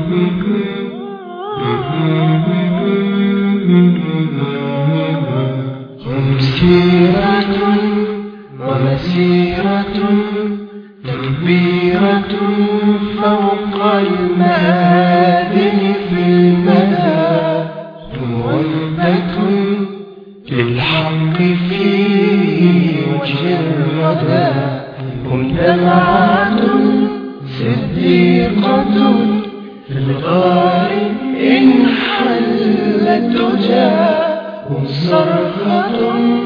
هم سيرة ومسيرة تكبيرة فوق المآذن في المدى موبة للحق في وجه الردى هم دمعة صديقة في الغار إن حلت تجاه هم صرخة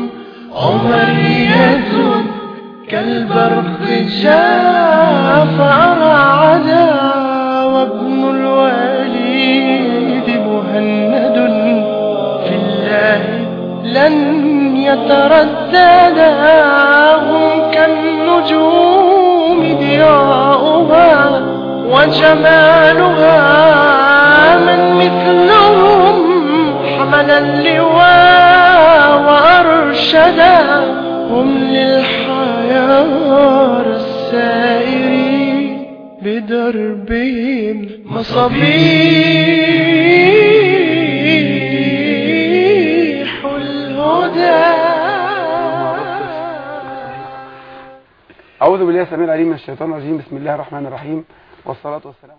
عمرية كالبرق جاء فأرعدا وابن الوليد مهند في الله لن يترددا هم كالنجوم ضياؤها وجمالها من مثلهم حمل اللواء وأرشدا هم للحيار السائرين بدربهم مصابيح الهدى. أعوذ بالله السميع العليم من الشيطان الرجيم. بسم الله الرحمن الرحيم، والصلاة والسلام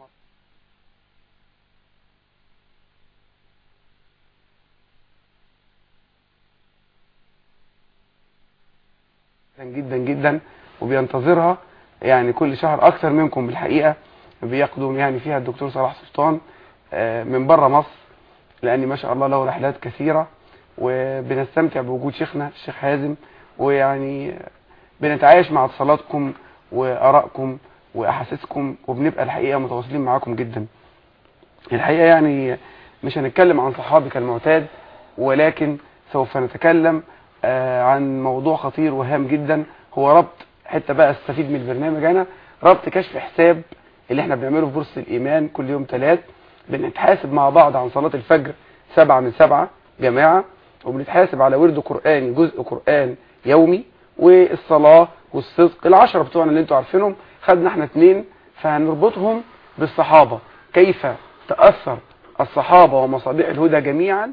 جدا جدا وبينتظرها يعني كل شهر أكثر منكم بالحقيقة. بيقدم يعني فيها الدكتور صلاح سلطان من بره مصر، لأن ما شاء الله له رحلات كثيرة، وبنستمتع بوجود شيخنا الشيخ حازم، ويعني بنتعايش مع اتصالاتكم وآرائكم وأحاسيسكم، وبنبقى الحقيقة متواصلين معاكم جدا. الحقيقة يعني مش هنتكلم عن صحابي كالمعتاد، ولكن سوف نتكلم عن موضوع خطير وهام جدا، هو ربط حتى بقى استفيد من البرنامج أنا ربط كشف حساب اللي احنا بنعمله في بورصة الإيمان كل يوم 3. بنتحاسب مع بعض عن صلاة الفجر 7 من 7 جماعة، وبنتحاسب على ورد قرآني جزء قرآن يومي، والصلاة والصدق 10 بتوعنا اللي انتوا عارفينهم. خدنا احنا 2، فهنربطهم بالصحابة، كيف تأثر الصحابة ومصابيح الهدى جميعا.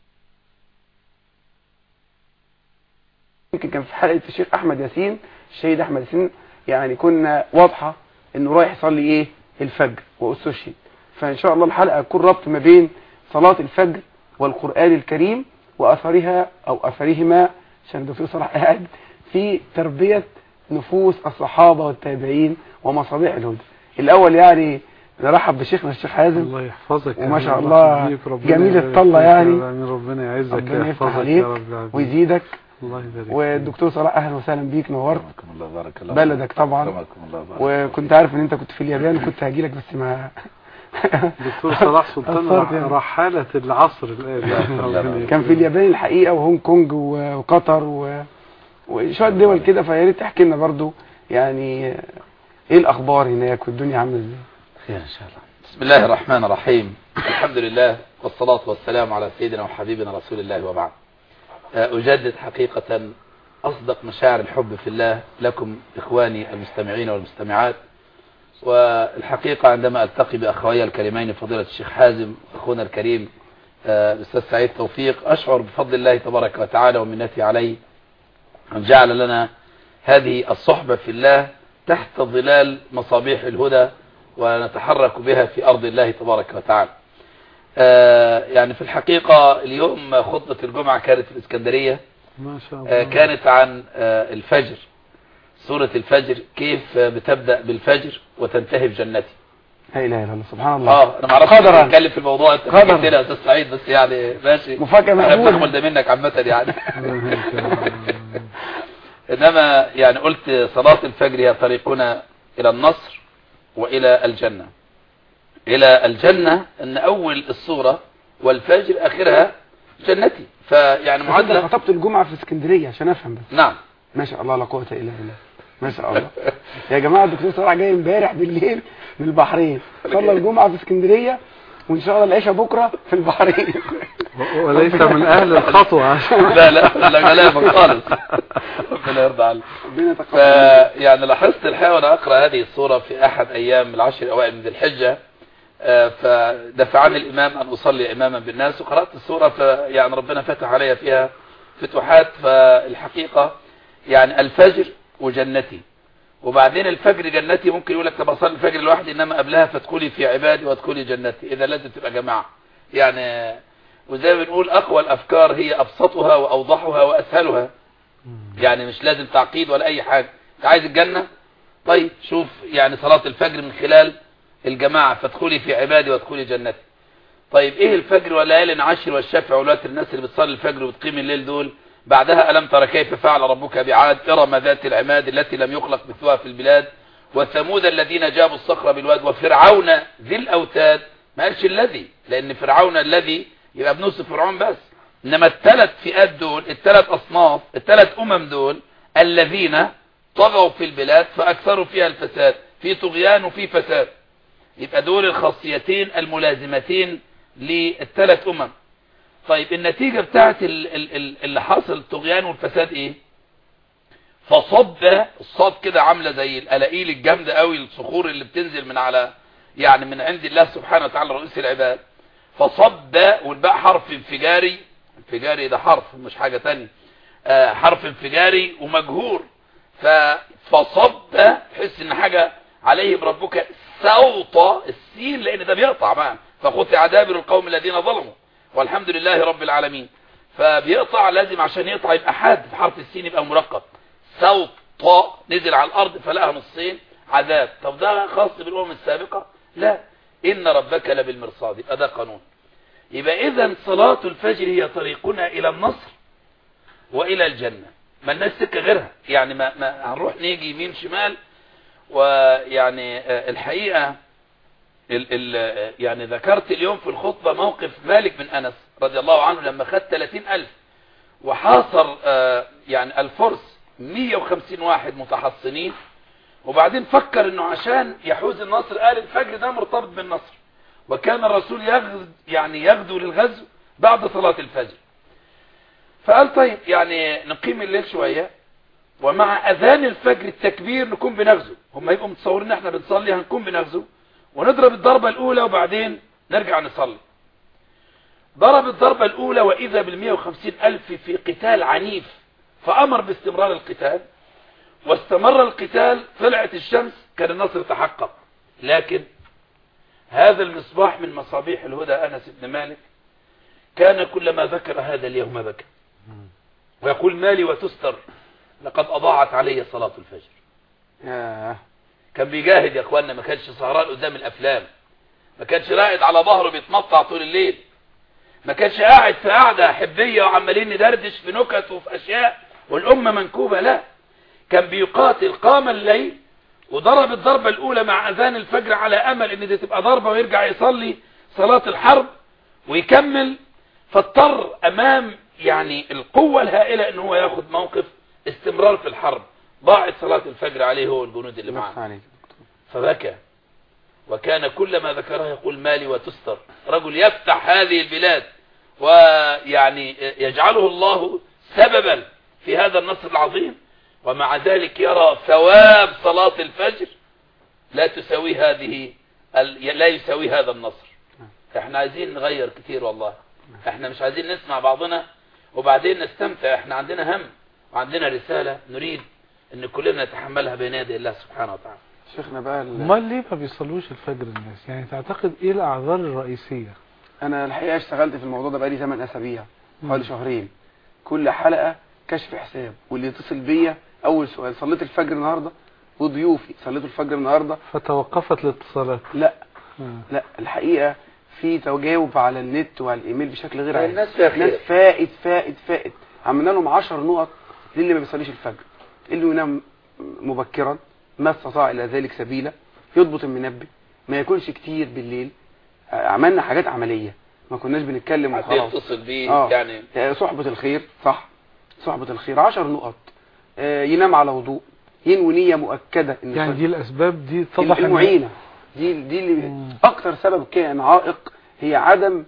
يمكن كان في حلقة الشيخ أحمد ياسين، الشهيد أحمد ياسين، يعني كنا واضحة انه رايح يصلي ايه الفجر واستشهد. فان شاء الله الحلقة تكون ربط ما بين صلاة الفجر والقرآن الكريم وأثرها أو أثرهما، عشان الدكتور صلاح قاعد في تربية نفوس الصحابة والتابعين ومصابيح الهدى. الأول يعني نرحب بشيخنا الشيخ حازم، الله يحفظك وما شاء الله جميل الطلة، يعني ربنا يعزك، ربنا يفتح عليك ويزيدك. والدكتور صلاح اهلا وسهلا بيك، نورت الله بارك الله بلدك طبعا. وكنت عارف ان انت كنت في اليابان وكنت هاجيلك بس ما دكتور صلاح سلطان رحالة العصر الآن كان في اليابان الحقيقة وهونج كونج وقطر وشوية دول كده، فيا ريت تحكي لنا برضو يعني ايه الاخبار هناك والدنيا عامله ازاي. خير ان شاء الله. بسم الله الرحمن الرحيم، الحمد لله والصلاة والسلام على سيدنا وحبيبنا رسول الله، وبعد. أجدد حقيقة أصدق مشاعر الحب في الله لكم إخواني المستمعين والمستمعات. والحقيقة عندما ألتقي بأخوي الكريمين فضيلة الشيخ حازم أخونا الكريم الأستاذ سعيد توفيق، أشعر بفضل الله تبارك وتعالى ومنته عليه أن جعل لنا هذه الصحبة في الله تحت ظلال مصابيح الهدى، ونتحرك بها في أرض الله تبارك وتعالى. يعني في الحقيقة اليوم خطبة الجمعة كانت في الإسكندرية، ما شاء الله. كانت عن الفجر، سورة الفجر، كيف بتبدأ بالفجر وتنتهي بجنتي. لا اله الا الله، سبحان الله. انا ما اعرفش اتكلم في الموضوع، انت قلت لي يا استاذ سعيد، بس يعني ماشي، مفاجأة احنا بنحمل ده منك عامة يعني. انما يعني قلت صلاة الفجر هي طريقنا الى النصر والى الجنة. الى الجنة ان اول الصورة والفجر اخرها جنتي، فيعني معادلة. خطبت الجمعة في اسكندرية عشان افهم بس. نعم ما شاء الله لا قوة الا بالله، ما شاء الله. يا جماعة الدكتور صلاح جاي امبارح بالليل من البحرين، صلى الجمعة في اسكندرية، وان شاء الله العشاء بكرة في البحرين. وليس من اهل الخطوة. لا غلابة خالص، ربنا يرضى عنك. يعني لاحظت الحقيقة وانا اقرأ هذه الصورة في احد ايام العشر الاوائل من ذي الحجة، فدفعني الإمام أن أصلي إماما بالناس، وقرأت السورة فيعني ربنا فتح علي فيها فتوحات. فالحقيقة يعني الفجر وجنتي، وبعدين الفجر جنتي ممكن يقول لك طب أصلي الفجر لوحدي، إنما قبلها فادخلي في عبادي وادخلي جنتي، إذا لازم تبقى جماعة يعني. وزي ما بنقول أقوى الأفكار هي أبسطها وأوضحها وأسهلها، يعني مش لازم تعقيد ولا أي حاجة. أنت عايز الجنة؟ طيب شوف يعني صلاة الفجر من خلال الجماعة، فادخلي في عبادي وادخلي جنتي. طيب ايه الفجر وليال عشر والشفع والوتر؟ الناس اللي بتصلي الفجر وبتقيم الليل دول، بعدها ألم ترى كيف فعل ربك بعاد إرم ذات العماد التي لم يخلق مثلها في البلاد، وثمود الذين جابوا الصخر بالواد، وفرعون ذي الأوتاد. ما قالش الذي، لأن فرعون الذي يبقى بنص فرعون بس، إنما الثلاث فئات دول، الثلاث أصناف، الثلاث دول الذين طغوا في البلاد فأكثروا فيها الفساد، في طغيان وفي فساد. يبقى دول الخاصيتين الملازمتين للثلاث طيب النتيجة بتاعت اللي حاصل الطغيان والفساد ايه؟ فصب، الصاد كده عاملة زي القلاقيل الجامدة قوي، الصخور اللي بتنزل من على يعني من عند الله سبحانه وتعالى رئيس العباد. فصب، والباء حرف انفجاري، انفجاري ده حرف مش حاجة تانية، حرف انفجاري ومجهور. فصب تحس ان حاجة عليهم ربك سوط السين، لان ده بيقطع بقى، فقطع دابر القوم الذين ظلموا والحمد لله رب العالمين. فبيقطع، لازم عشان يقطع يبقى حاد في حرف السين، يبقى مرقق. سوط نزل على الارض فلقى نصين عذاب. طب ده خاص بالامم السابقة؟ لا، ان ربك لبالمرصاد، يبقى ده قانون. يبقى اذا صلاة الفجر هي طريقنا الى النصر والى الجنة، ما لناش سكة غيرها. يعني ما هنروح نيجي يمين شمال. ويعني الحقيقة يعني ذكرت اليوم في الخطبة موقف مالك بن أنس رضي الله عنه لما خد 30,000 وحاصر يعني الفرس 150 واحد متحصنين، وبعدين فكر انه عشان يحوز النصر قال الفجر ده مرتبط بالنصر، وكان الرسول يغدو للغزو بعد صلاة الفجر. فقال طيب يعني نقيم الليل شوية، ومع اذان الفجر التكبير نكون بنغزو. هم يبقوا متصورين احنا بنصلي هنكون بنغزو، ونضرب الضربة الاولى وبعدين نرجع نصلي. ضرب الضربة الاولى واذا بال150,000 في قتال عنيف، فامر باستمرار القتال، واستمر القتال. طلعت الشمس، كان النصر تحقق. لكن هذا المصباح من مصابيح الهدى أنس بن مالك كان كلما ذكر هذا اليوم بكى ويقول مالي وتستر، لقد أضاعت علي صلاة الفجر. كان بيجاهد يا اخوانا، ما كانش سهران قدام الافلام، ما كانش راقد على ظهره بيتمطع طول الليل، ما كانش قاعد في قعده حبيه وعمالين ندردش في نكت وفي اشياء والامه منكوبه. لا، كان بيقاتل، قام الليل وضرب الضربه الاولى مع اذان الفجر على امل ان دي تبقى ضربه ويرجع يصلي صلاه الحرب ويكمل. فاضطر امام يعني القوه الهائله ان هو ياخد موقف استمرار في الحرب. ضاعت صلاة الفجر عليه هو والجنود اللي معه، فبكى. وكان كلما ذكرها يقول مالي وتستر، رجل يفتح هذه البلاد ويعني يجعله الله سببا في هذا النصر العظيم، ومع ذلك يرى ثواب صلاة الفجر لا تساوي لا يساوي هذا النصر. احنا عايزين نغير كتير والله، احنا مش عايزين نسمع بعضنا وبعدين نستمتع. احنا عندنا هم وعندنا رسالة نريد ان كلنا نتحملها بين يدي الله سبحانه وتعالى. شيخنا بقى امال ليه ما بيصلوش الفجر الناس؟ يعني تعتقد ايه الاعذار الرئيسية؟ انا الحقيقة اشتغلت في الموضوع ده بقالي 8 اسابيع، حوالي شهرين، كل حلقة كشف حساب، واللي يتصل بيا اول سؤال صليت الفجر النهاردة، وضيوفي صليتوا الفجر النهاردة، فتوقفت الاتصالات. لا الحقيقة في تجاوب على النت وعلى الايميل بشكل غير عادي. الناس فائت عملنا لهم 10 نقط للي ما بيصليش الفجر. اللي ينام مبكرا ما استطاع الى ذلك سبيلا، يضبط المنبه، ما يكونش كتير بالليل. عملنا حاجات عملية، ما كناش بنتكلم وخلاص. يتصل بيه يعني صحبة الخير، صح، صحبة الخير 10 نقط. ينام على وضوء، ينوي نية مؤكدة. يعني دي الاسباب دي تضح المعينة دي اللي اكتر سبب كان عائق هي عدم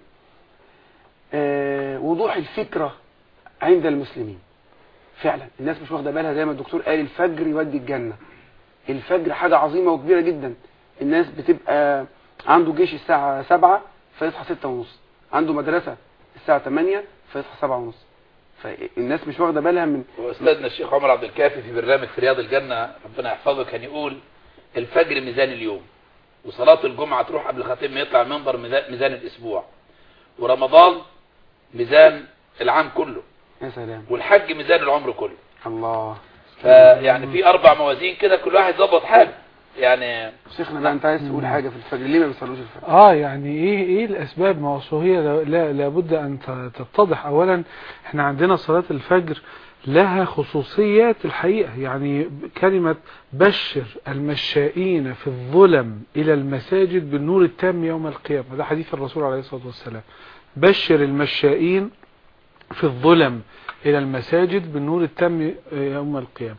وضوح الفكرة عند المسلمين. فعلا الناس مش واخده بالها، زي ما الدكتور قال الفجر يودي الجنة. الفجر حاجة عظيمة وكبيرة جدا. الناس بتبقى عنده جيش الساعة 7 فيصحى 6:30، عنده مدرسة الساعة 8 فيصحى 7:30. فالناس مش واخدة بالها من. واستاذنا الشيخ عمر عبد الكافي في برنامج في رياض الجنة ربنا يحفظه كان يقول الفجر ميزان اليوم، وصلاة الجمعة تروح قبل الخطيب ما يطلع المنبر ميزان الاسبوع، ورمضان ميزان العام كله، يا سلام، والحج ميزان العمر كله. الله. فيعني في 4 موازين كده كل واحد يظبط حاله. يعني شيخنا بقى انت عايز تقول حاجة في الفجر، ليه ما بيصلوش الفجر؟ يعني ايه الاسباب؟ ما هو هي لابد ان تتضح. اولا احنا عندنا صلاة الفجر لها خصوصيات الحقيقة. يعني كلمة بشر المشائين في الظلم الى المساجد بالنور التام يوم القيامة، ده حديث الرسول عليه الصلاة والسلام. بشر المشائين في الظلم الى المساجد بالنور التام يوم القيامة.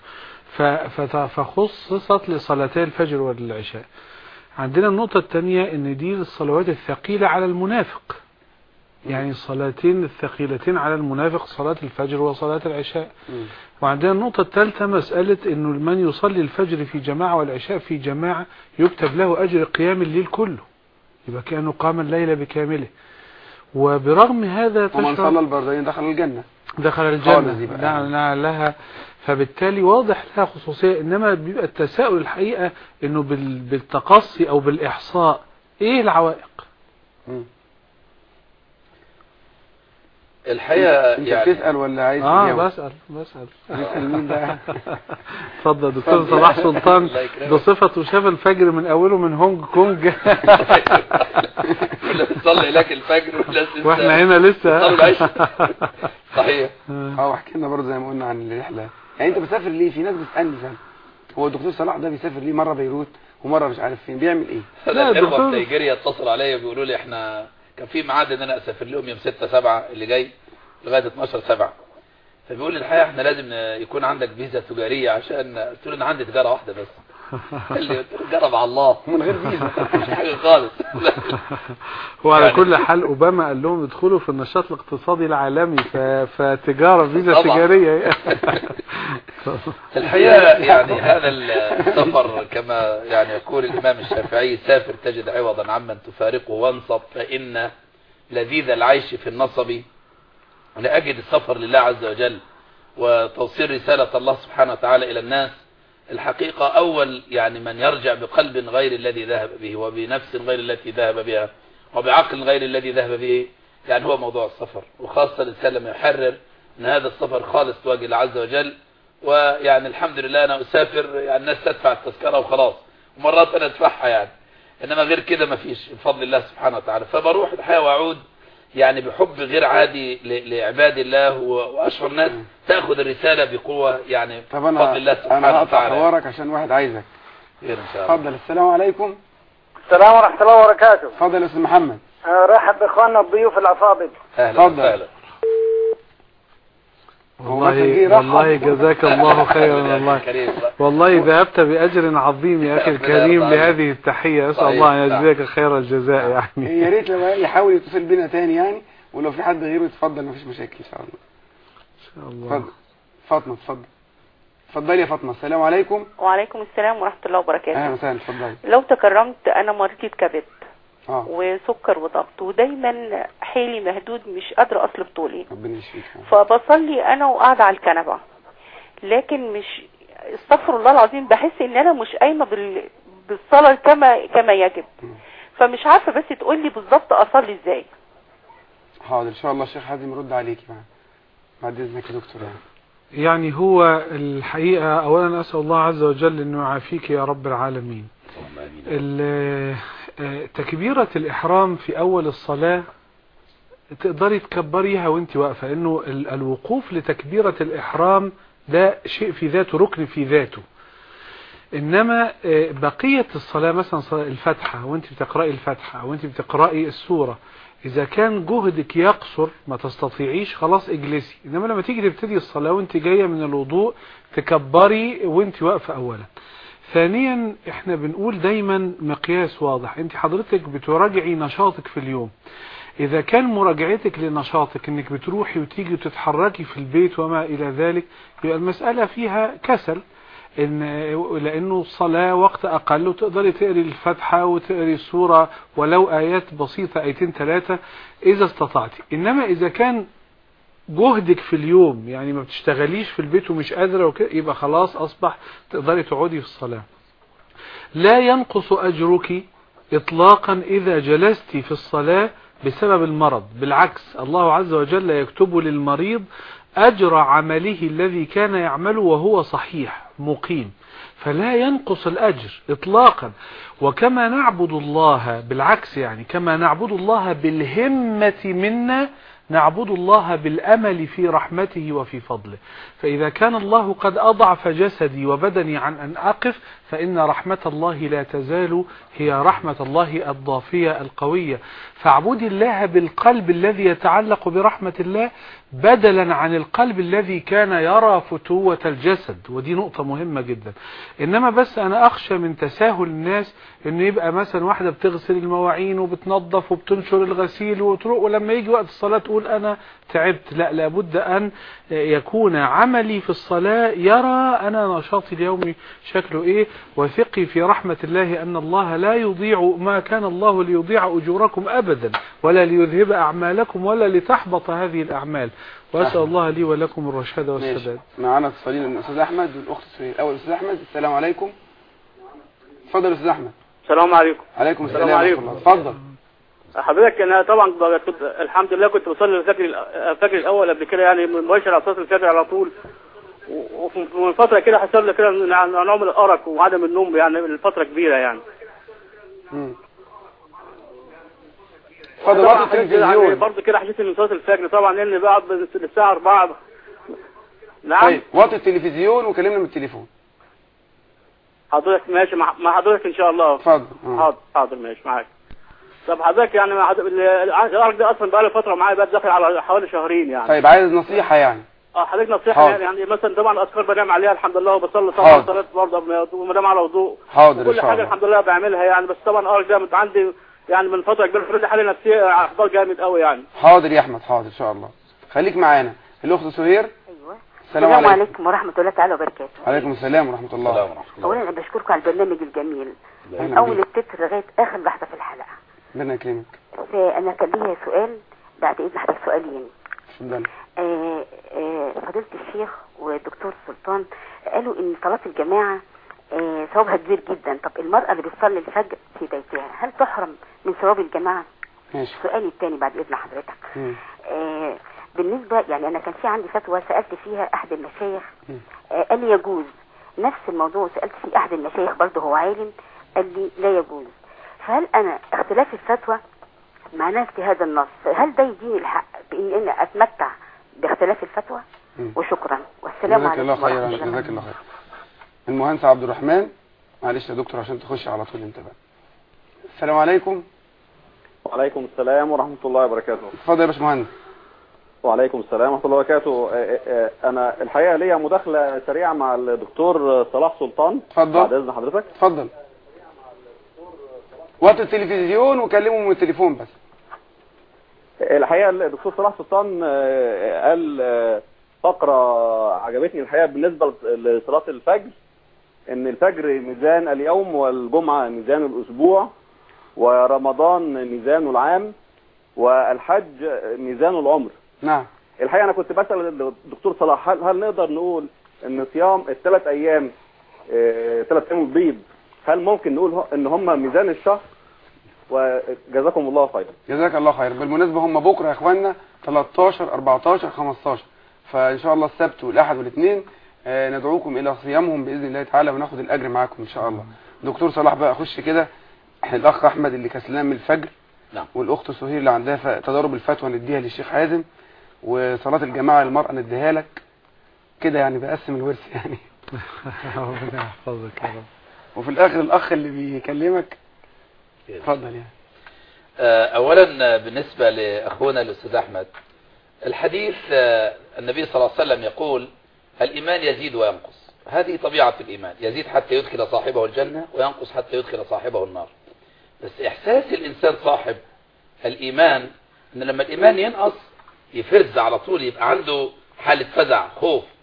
فخصصت لصلاتي الفجر والعشاء. عندنا النقطة الثانية ان دي الصلوات الثقيلة على المنافق، يعني الصلاتين الثقيلتين على المنافق صلاة الفجر وصلاة العشاء. وعندنا النقطة الثالثة مسألة انه من يصلي الفجر في جماعة والعشاء في جماعة يكتب له اجر قيام الليل كله، يبقى كأنه قام الليل بكامله. وبرغم هذا ومن صلى البردين دخل الجنة، دخل الجنة لها. فبالتالي واضح لها خصوصية. انما بيبقى التساؤل الحقيقة انه بالتقصي او بالاحصاء ايه العوائق؟ الحقيقة انت يعني بتسأل ولا عايز تجاوب؟ بسأل بتسأل مين بقى؟ اتفضل دكتور صلاح سلطان بصفته شاف الفجر من اوله من هونج كونج. تصلي لك الفجر واحنا هنا لسه صحيح. واحكي لنا برضه زي ما قلنا عن الرحلة. يعني انت بتسافر ليه؟ في ناس بتسألني فعلا هو الدكتور صلاح ده بيسافر ليه؟ مرة بيروت ومرة مش عارف فين، بيعمل ايه؟ لا الاخوة في نيجيريا اتصلوا عليا بيقولوا لي احنا كان في ميعاد ان انا اسافر لهم يوم 6/7 اللي جاي لغايه 12/7. فبيقول لي الحقيقه احنا لازم يكون عندك فيزا تجاريه عشان. قلت له انا عندي تجاره واحده بس. قال لي جرب على الله من غير فيزا مش حاجه خالص. وعلى كل حال اوباما قال لهم ادخلوا في النشاط الاقتصادي العالمي فتجاره فيزا تجاريه. الحقيقه يعني هذا السفر كما يعني يقول الامام الشافعي سافر تجد عوضا عمن تفارقه وانصب فان لذيذ العيش في النصب. لأجد السفر لله عز وجل وتوصيل رسالة الله سبحانه وتعالى إلى الناس. الحقيقة أول يعني من يرجع بقلب غير الذي ذهب به وبنفس غير التي ذهب بها وبعقل غير الذي ذهب به، يعني هو موضوع السفر. وخاصة الإنسان لما يحرر أن هذا السفر خالص لوجه الله عز وجل. ويعني الحمد لله أنا أسافر، يعني الناس تدفع التذكرة وخلاص، ومرات أنا أدفعها يعني، إنما غير كده ما فيش بفضل الله سبحانه وتعالى. فبروح الحياة وأعود يعني بحب غير عادي لعباد الله، وأشهر ناس تأخذ الرسالة بقوة يعني بفضل الله سبحانه وتعالى. أنا هقطع حوارك عشان واحد عايزك. خير إن شاء الله. اتفضل. السلام عليكم. السلام ورحمة الله وبركاته. اتفضل يا أستاذ محمد. رحب بإخواننا الضيوف الأفاضل. أهلا وسهلا. والله جزاك الله خيرا. والله ذهبت بأجر عظيم يا أخي الكريم لهذه التحية. أسأل الله أن يجزاك خير الجزاء. يعني يا ريت لما يحاول يتصل بنا تاني يعني، ولو في حد غيره يتفضل مفيش مشاكل إن شاء الله. إن شاء الله. اتفضل فاطمة. اتفضلي يا فاطمة. السلام عليكم. وعليكم السلام ورحمة الله وبركاته. أهلا وسهلا. اتفضلي. لو تكرمت أنا مريضة كبد وسكر وضغط، ودايما حيلي مهدود مش قادرة أصلب طولي. ربنا يشفيك. فبصلي أنا وقاعدة على الكنبة، لكن مش استغفر الله العظيم بحس إن أنا مش قايمة بالصلاة كما يجب. فمش عارفة بس تقولي بالظبط أصلي إزاي. حاضر إن شاء الله الشيخ حازم يرد عليكي بعد إذنك يا دكتور. يعني هو الحقيقة أولا أسأل الله عز وجل أنه يعافيك يا رب العالمين. تكبيرة الإحرام في أول الصلاة تقدري تكبريها وانت واقفة، إنه الوقوف لتكبيرة الإحرام ده شيء في ذاته، ركن في ذاته. إنما بقية الصلاة مثلا صلاة الفاتحة وانت بتقرأي الفاتحة وانت بتقرأي السورة، إذا كان جهدك يقصر ما تستطيعيش خلاص اجلسي. إنما لما تيجي تبتدي الصلاة وانت جاية من الوضوء تكبري وانت واقفة أولا. ثانيا احنا بنقول دايما مقياس واضح، انت حضرتك بتراجعي نشاطك في اليوم. اذا كان مراجعتك لنشاطك انك بتروحي وتيجي وتتحركي في البيت وما الى ذلك، يبقى المسألة فيها كسل. لأنه الصلاة وقت أقل وتقدري تقري الفاتحة وتقري السورة ولو آيات بسيطة 2-3 إذا استطعتي. إنما إذا كان جهدك في اليوم يعني ما بتشتغليش في البيت ومش قادرة وكده، يبقى خلاص أصبح تقدري تقعدي في الصلاة. لا ينقص أجرك إطلاقا إذا جلست في الصلاة بسبب المرض، بالعكس الله عز وجل يكتب للمريض أجر عمله الذي كان يعمله وهو صحيح مقيم، فلا ينقص الأجر إطلاقا. وكما نعبد الله بالعكس، يعني كما نعبد الله بالهمة منا نعبد الله بالأمل في رحمته وفي فضله. فإذا كان الله قد أضعف جسدي وبدني عن أن أقف، فإن رحمة الله لا تزال هي رحمة الله الضافية القوية. فاعبد الله بالقلب الذي يتعلق برحمة الله بدلا عن القلب الذي كان يرى فتوة الجسد، ودي نقطة مهمة جدا. إنما بس أنا أخشى من تساهل الناس، إنه يبقى مثلا واحدة بتغسل المواعين وبتنظف وبتنشر الغسيل وتروح، ولما يجي وقت الصلاة تقول أنا تعبت. لا، لابد أن يكون عملي في الصلاة يرى أنا نشاطي اليومي شكله إيه، وثقي في رحمة الله أن الله لا يضيع، ما كان الله ليضيع أجوركم أبدا ولا ليذهب أعمالكم ولا لتحبط هذه الأعمال. وأسأل الله لي ولكم الرشاد والسداد. معنا اتصالين الأستاذ أحمد والأخت سهير. الأول أستاذ أحمد، السلام عليكم. اتفضل أستاذ أحمد. السلام عليكم. عليكم السلام ورحمة الله. اتفضل حضرتك. انا طبعا كنت الحمد لله كنت بصلي الفجر الاول قبل كده، يعني مباشر على صلاه الفجر على طول، ومن فتره كده حصل لي كده نوع من الارق وعدم النوم يعني لفتره كبيره يعني. اتفضل. وقت التلفزيون برضه كده حسيت من صلاه الفجر طبعا لاني بقعد الساعه 4. نعم. طيب وقت التلفزيون وكلمنا من التليفون. حضرتك ماشي مع حضرتك ان شاء الله. اتفضل. حاضر ماشي معاك. طب حضرتك يعني الارق ده اصلا بقى له فتره معايا، بقى داخل على حوالي شهرين يعني. طيب عايز نصيحه يعني. حضرتك نصيحه يعني مثلا طبعا الاذكار بنام عليها الحمد لله، وبصلي طبعا صلاه برضه ومدام على وضوء. حاضر كل حاجه الحمد لله بعملها يعني. بس طبعا الارق ده عندي يعني من فتره كبيره، فرد حالي نفسيه احباط جامد قوي يعني. حاضر يا احمد، حاضر ان شاء الله. خليك معانا. الاخت سهير. ايوه. السلام عليكم ورحمه الله تعالى وبركاته. عليكم السلام ورحمه الله. اولا انا بشكركم على البرنامج الجميل من اول التتر لغايه اخر لحظه في الحلقه. ربنا يكرمك. انا كان لي سؤال بعد اذن حضرتك، سؤالين. اتفضل. فضيله الشيخ والدكتور سلطان قالوا ان صلاه الجماعه ثوابها كبير جدا. طب المرأة اللي بتصلي الفجر في بيتها هل تحرم من ثواب الجماعة؟ ماشي. سؤالي الثاني بعد إذن حضرتك. بالنسبة يعني أنا كان في عندي فتوى سألت فيها أحد المشايخ قال لي يجوز. نفس الموضوع سألت فيه أحد المشايخ برضه هو عالم قال لي لا يجوز. فهل أنا اختلاف الفتوى مع نفس هذا النص هل ده يديني الحق بإن أنا أتمتع باختلاف الفتوى؟ وشكرا والسلام عليكم. جزاك الله خيرا. جزاك الله خير. المهندس عبد الرحمن. معلش يا دكتور عشان تخش على طول انت بقى. السلام عليكم. وعليكم السلام ورحمة الله وبركاته. اتفضل يا باشمهندس. وعليكم السلام ورحمة الله وبركاته. انا الحقيقة ليا مداخلة سريعة مع الدكتور صلاح سلطان. اتفضل. بعد اذن حضرتك. اتفضل. وقت التلفزيون وكلمه من التليفون بس. الحقيقة الدكتور صلاح سلطان قال فقرة عجبتني الحقيقة بالنسبة لصلاة الفجر، ان الفجر ميزان اليوم والجمعة ميزان الاسبوع ورمضان ميزان العام والحج ميزان العمر. نعم. الحقيقة انا كنت بسأل الدكتور صلاح هل نقدر نقول ان صيام الثلاث ايام البيض هل ممكن نقول ان هم ميزان الشهر؟ وجزاكم الله خيرا. جزاك الله خير. بالمناسبة هم بكرة يا اخوانا 13 14 15، فان شاء الله السبت والاحد والاثنين ندعوكم الى صيامهم باذن الله تعالى وناخد الاجر معاكم ان شاء الله. دكتور صلاح بقى خش كده. الاخ احمد اللي كسلان من الفجر. نعم. والاخت سهير اللي عندها تضارب الفتوى نديها للشيخ حازم، وصلاه الجماعه للمراه نديها لك كده، يعني بقسم الورث يعني. ربنا يحفظك يا رب. وفي الاخر الاخ اللي بيكلمك اتفضل يعني. اولا بالنسبه لاخونا الاستاذ احمد، الحديث النبي صلى الله عليه وسلم يقول الإيمان يزيد وينقص، هذه طبيعة الإيمان، يزيد حتى يدخل صاحبه الجنة وينقص حتى يدخل صاحبه النار. بس إحساس الإنسان صاحب الإيمان أن لما الإيمان ينقص يفرز على طول، يبقى عنده حالة فزع خوف،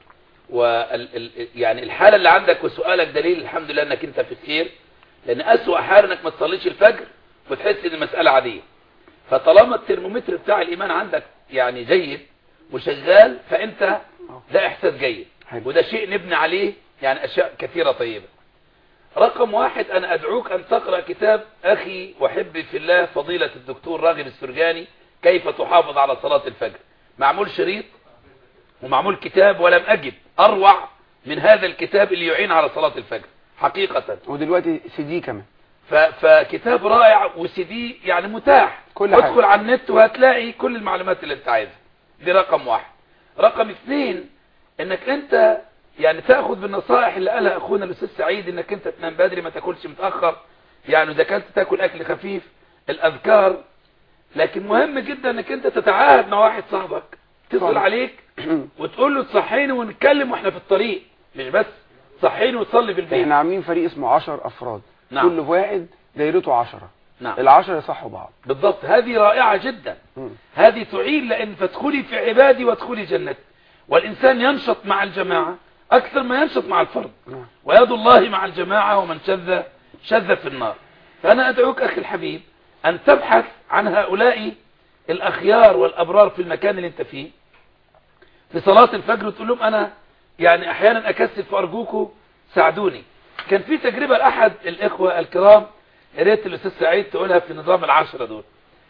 يعني الحالة اللي عندك وسؤالك دليل الحمد لله انك انت في الخير، لان اسوأ حال انك ما تصليش الفجر وتحس ان المسألة عادية. فطالما الترمومتر بتاع الايمان عندك يعني جيد وشغال، فانت ده احساس جيد، وده شيء نبني عليه يعني اشياء كثيرة طيبة. رقم 1، انا ادعوك ان تقرأ كتاب اخي وحبي في الله فضيلة الدكتور راغب السرجاني، كيف تحافظ على صلاة الفجر. معمول شريط ومعمول كتاب، ولم اجد اروع من هذا الكتاب اللي يعين على صلاة الفجر حقيقة. ودلوقتي CD كمان. فكتاب رائع، وCD يعني متاح، ادخل على النت وهتلاقي كل المعلومات اللي انت عايزها. دي رقم 1. رقم 2، انك انت يعني تاخذ بالنصائح اللي قالها اخونا الاستاذ سعيد، انك انت تنام بدري، ما تاكلش متاخر، يعني اذا كنت تاكل اكل خفيف، الاذكار. لكن مهم جدا انك انت تتعاهد مع واحد صاحبك اتصل عليك وتقول له تصحيني ونتكلم واحنا في الطريق، مش بس تصحيني وتصلي في البيت. احنا عاملين فريق اسمه 10 افراد. نعم. كل واحد دايرته 10. نعم. ال10 يصحوا بعض. بالضبط. هذه رائعة جدا. هذه تعين، لان فادخلي في عبادي وادخلي جنتي. والانسان ينشط مع الجماعة اكثر ما ينشط مع الفرد. ويد الله مع الجماعة، ومن شذ في النار. فانا ادعوك اخي الحبيب ان تبحث عن هؤلاء الاخيار والابرار في المكان اللي انت فيه في صلاة الفجر، وتقول لهم انا يعني احيانا اكسل، فارجوكم ساعدوني. كان في تجربة لاحد الاخوة الكرام، يا ريت الاستاذ سعيد تقولها في نظام ال10 دول.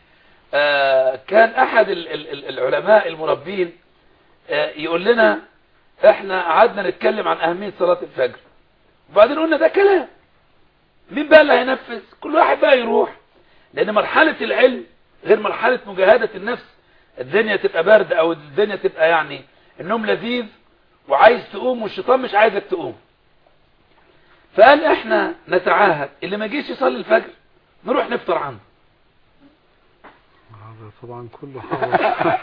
كان احد العلماء المربين يقول لنا احنا قعدنا نتكلم عن اهمية صلاة الفجر، وبعدين قلنا ده كلام، مين بقى اللي هينفذ؟ كل واحد بقى يروح، لان مرحلة العلم غير مرحلة مجاهدة النفس. الدنيا تبقى برد، او الدنيا تبقى يعني النوم لذيذ وعايز تقوم والشيطان مش عايزك تقوم. فقال احنا نتعاهد اللي ما جيش يصلي الفجر نروح نفطر عنه. هذا طبعا كله حرام.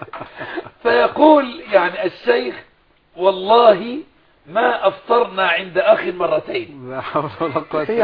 فيقول يعني الشيخ والله ما افطرنا عند اخ مرتين. لا حول ولا قوة. هي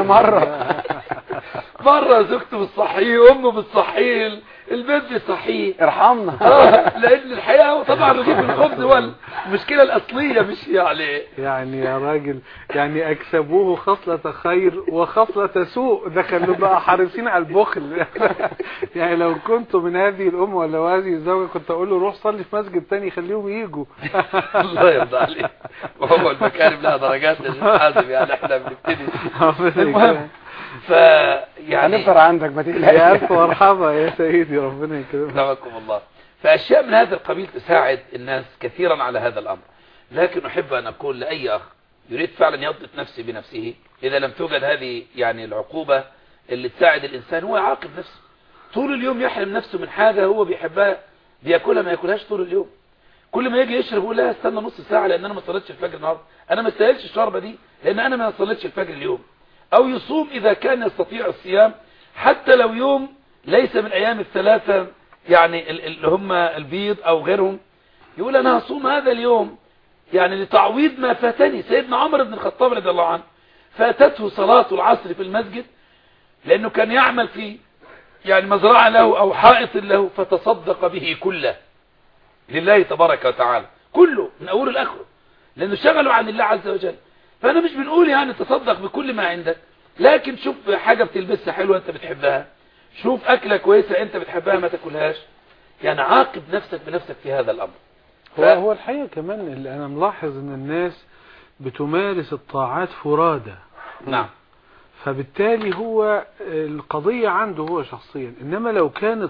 مرة زوجته بتصحيه، امه بتصحيه، البيت بيصحيه، ارحمنا. لان الحقيقه طبعا رغيف الخبز هو المشكله الاصليه، مش يعني يا راجل، يعني اكسبوه خصلة خير وخصلة سوء، ده خلوا بقى حريصين على البخل. يعني لو كنت من هذه الام ولا هذه الزوجه كنت اقول له روح صلي في مسجد تاني خليهم يجوا. الله يرضى عليك. وهو المكارم لها درجات يا حازم، يعني احنا بنبتدي. المهم يعني هنفطر عندك، ما تقلقش. يا الف مرحبا يا سيدي، ربنا يكرمك. نعمكم الله. فاشياء من هذا القبيل تساعد الناس كثيرا على هذا الامر. لكن احب ان اقول لاي اخ يريد فعلا يضبط نفسه بنفسه، اذا لم توجد هذه يعني العقوبة اللي تساعد الانسان، هو يعاقب نفسه طول اليوم، يحرم نفسه من حاجة هو بيحبها، بياكلها ما ياكلهاش طول اليوم. كل ما يجي يشرب يقول لا استنى نص ساعة لان انا ما صليتش الفجر النهارده، انا ما استاهلش الشربة دي لان انا ما صليتش الفجر اليوم. او يصوم اذا كان يستطيع الصيام، حتى لو يوم ليس من ايام الثلاثة يعني اللي هم البيض او غيرهم، يقول انا هصوم هذا اليوم يعني لتعويض ما فاتني. سيدنا عمر بن الخطاب رضي الله عنه فاتته صلاة العصر في المسجد، لانه كان يعمل في يعني مزرعة له او حائط له، فتصدق به كله لله تبارك وتعالى، كله من اوله لاخره، لانه شغله عن الله عز وجل. فانا مش بنقول يعني تصدق بكل ما عندك، لكن شوف حاجة بتلبسها حلوة انت بتحبها، شوف اكلة كويسة انت بتحبها ما تاكلهاش، يعني عاقب نفسك بنفسك في هذا الامر. هو الحقيقة كمان اللي انا ملاحظ ان الناس بتمارس الطاعات فرادى. نعم. فبالتالي هو القضية عنده هو شخصيا، انما لو كانت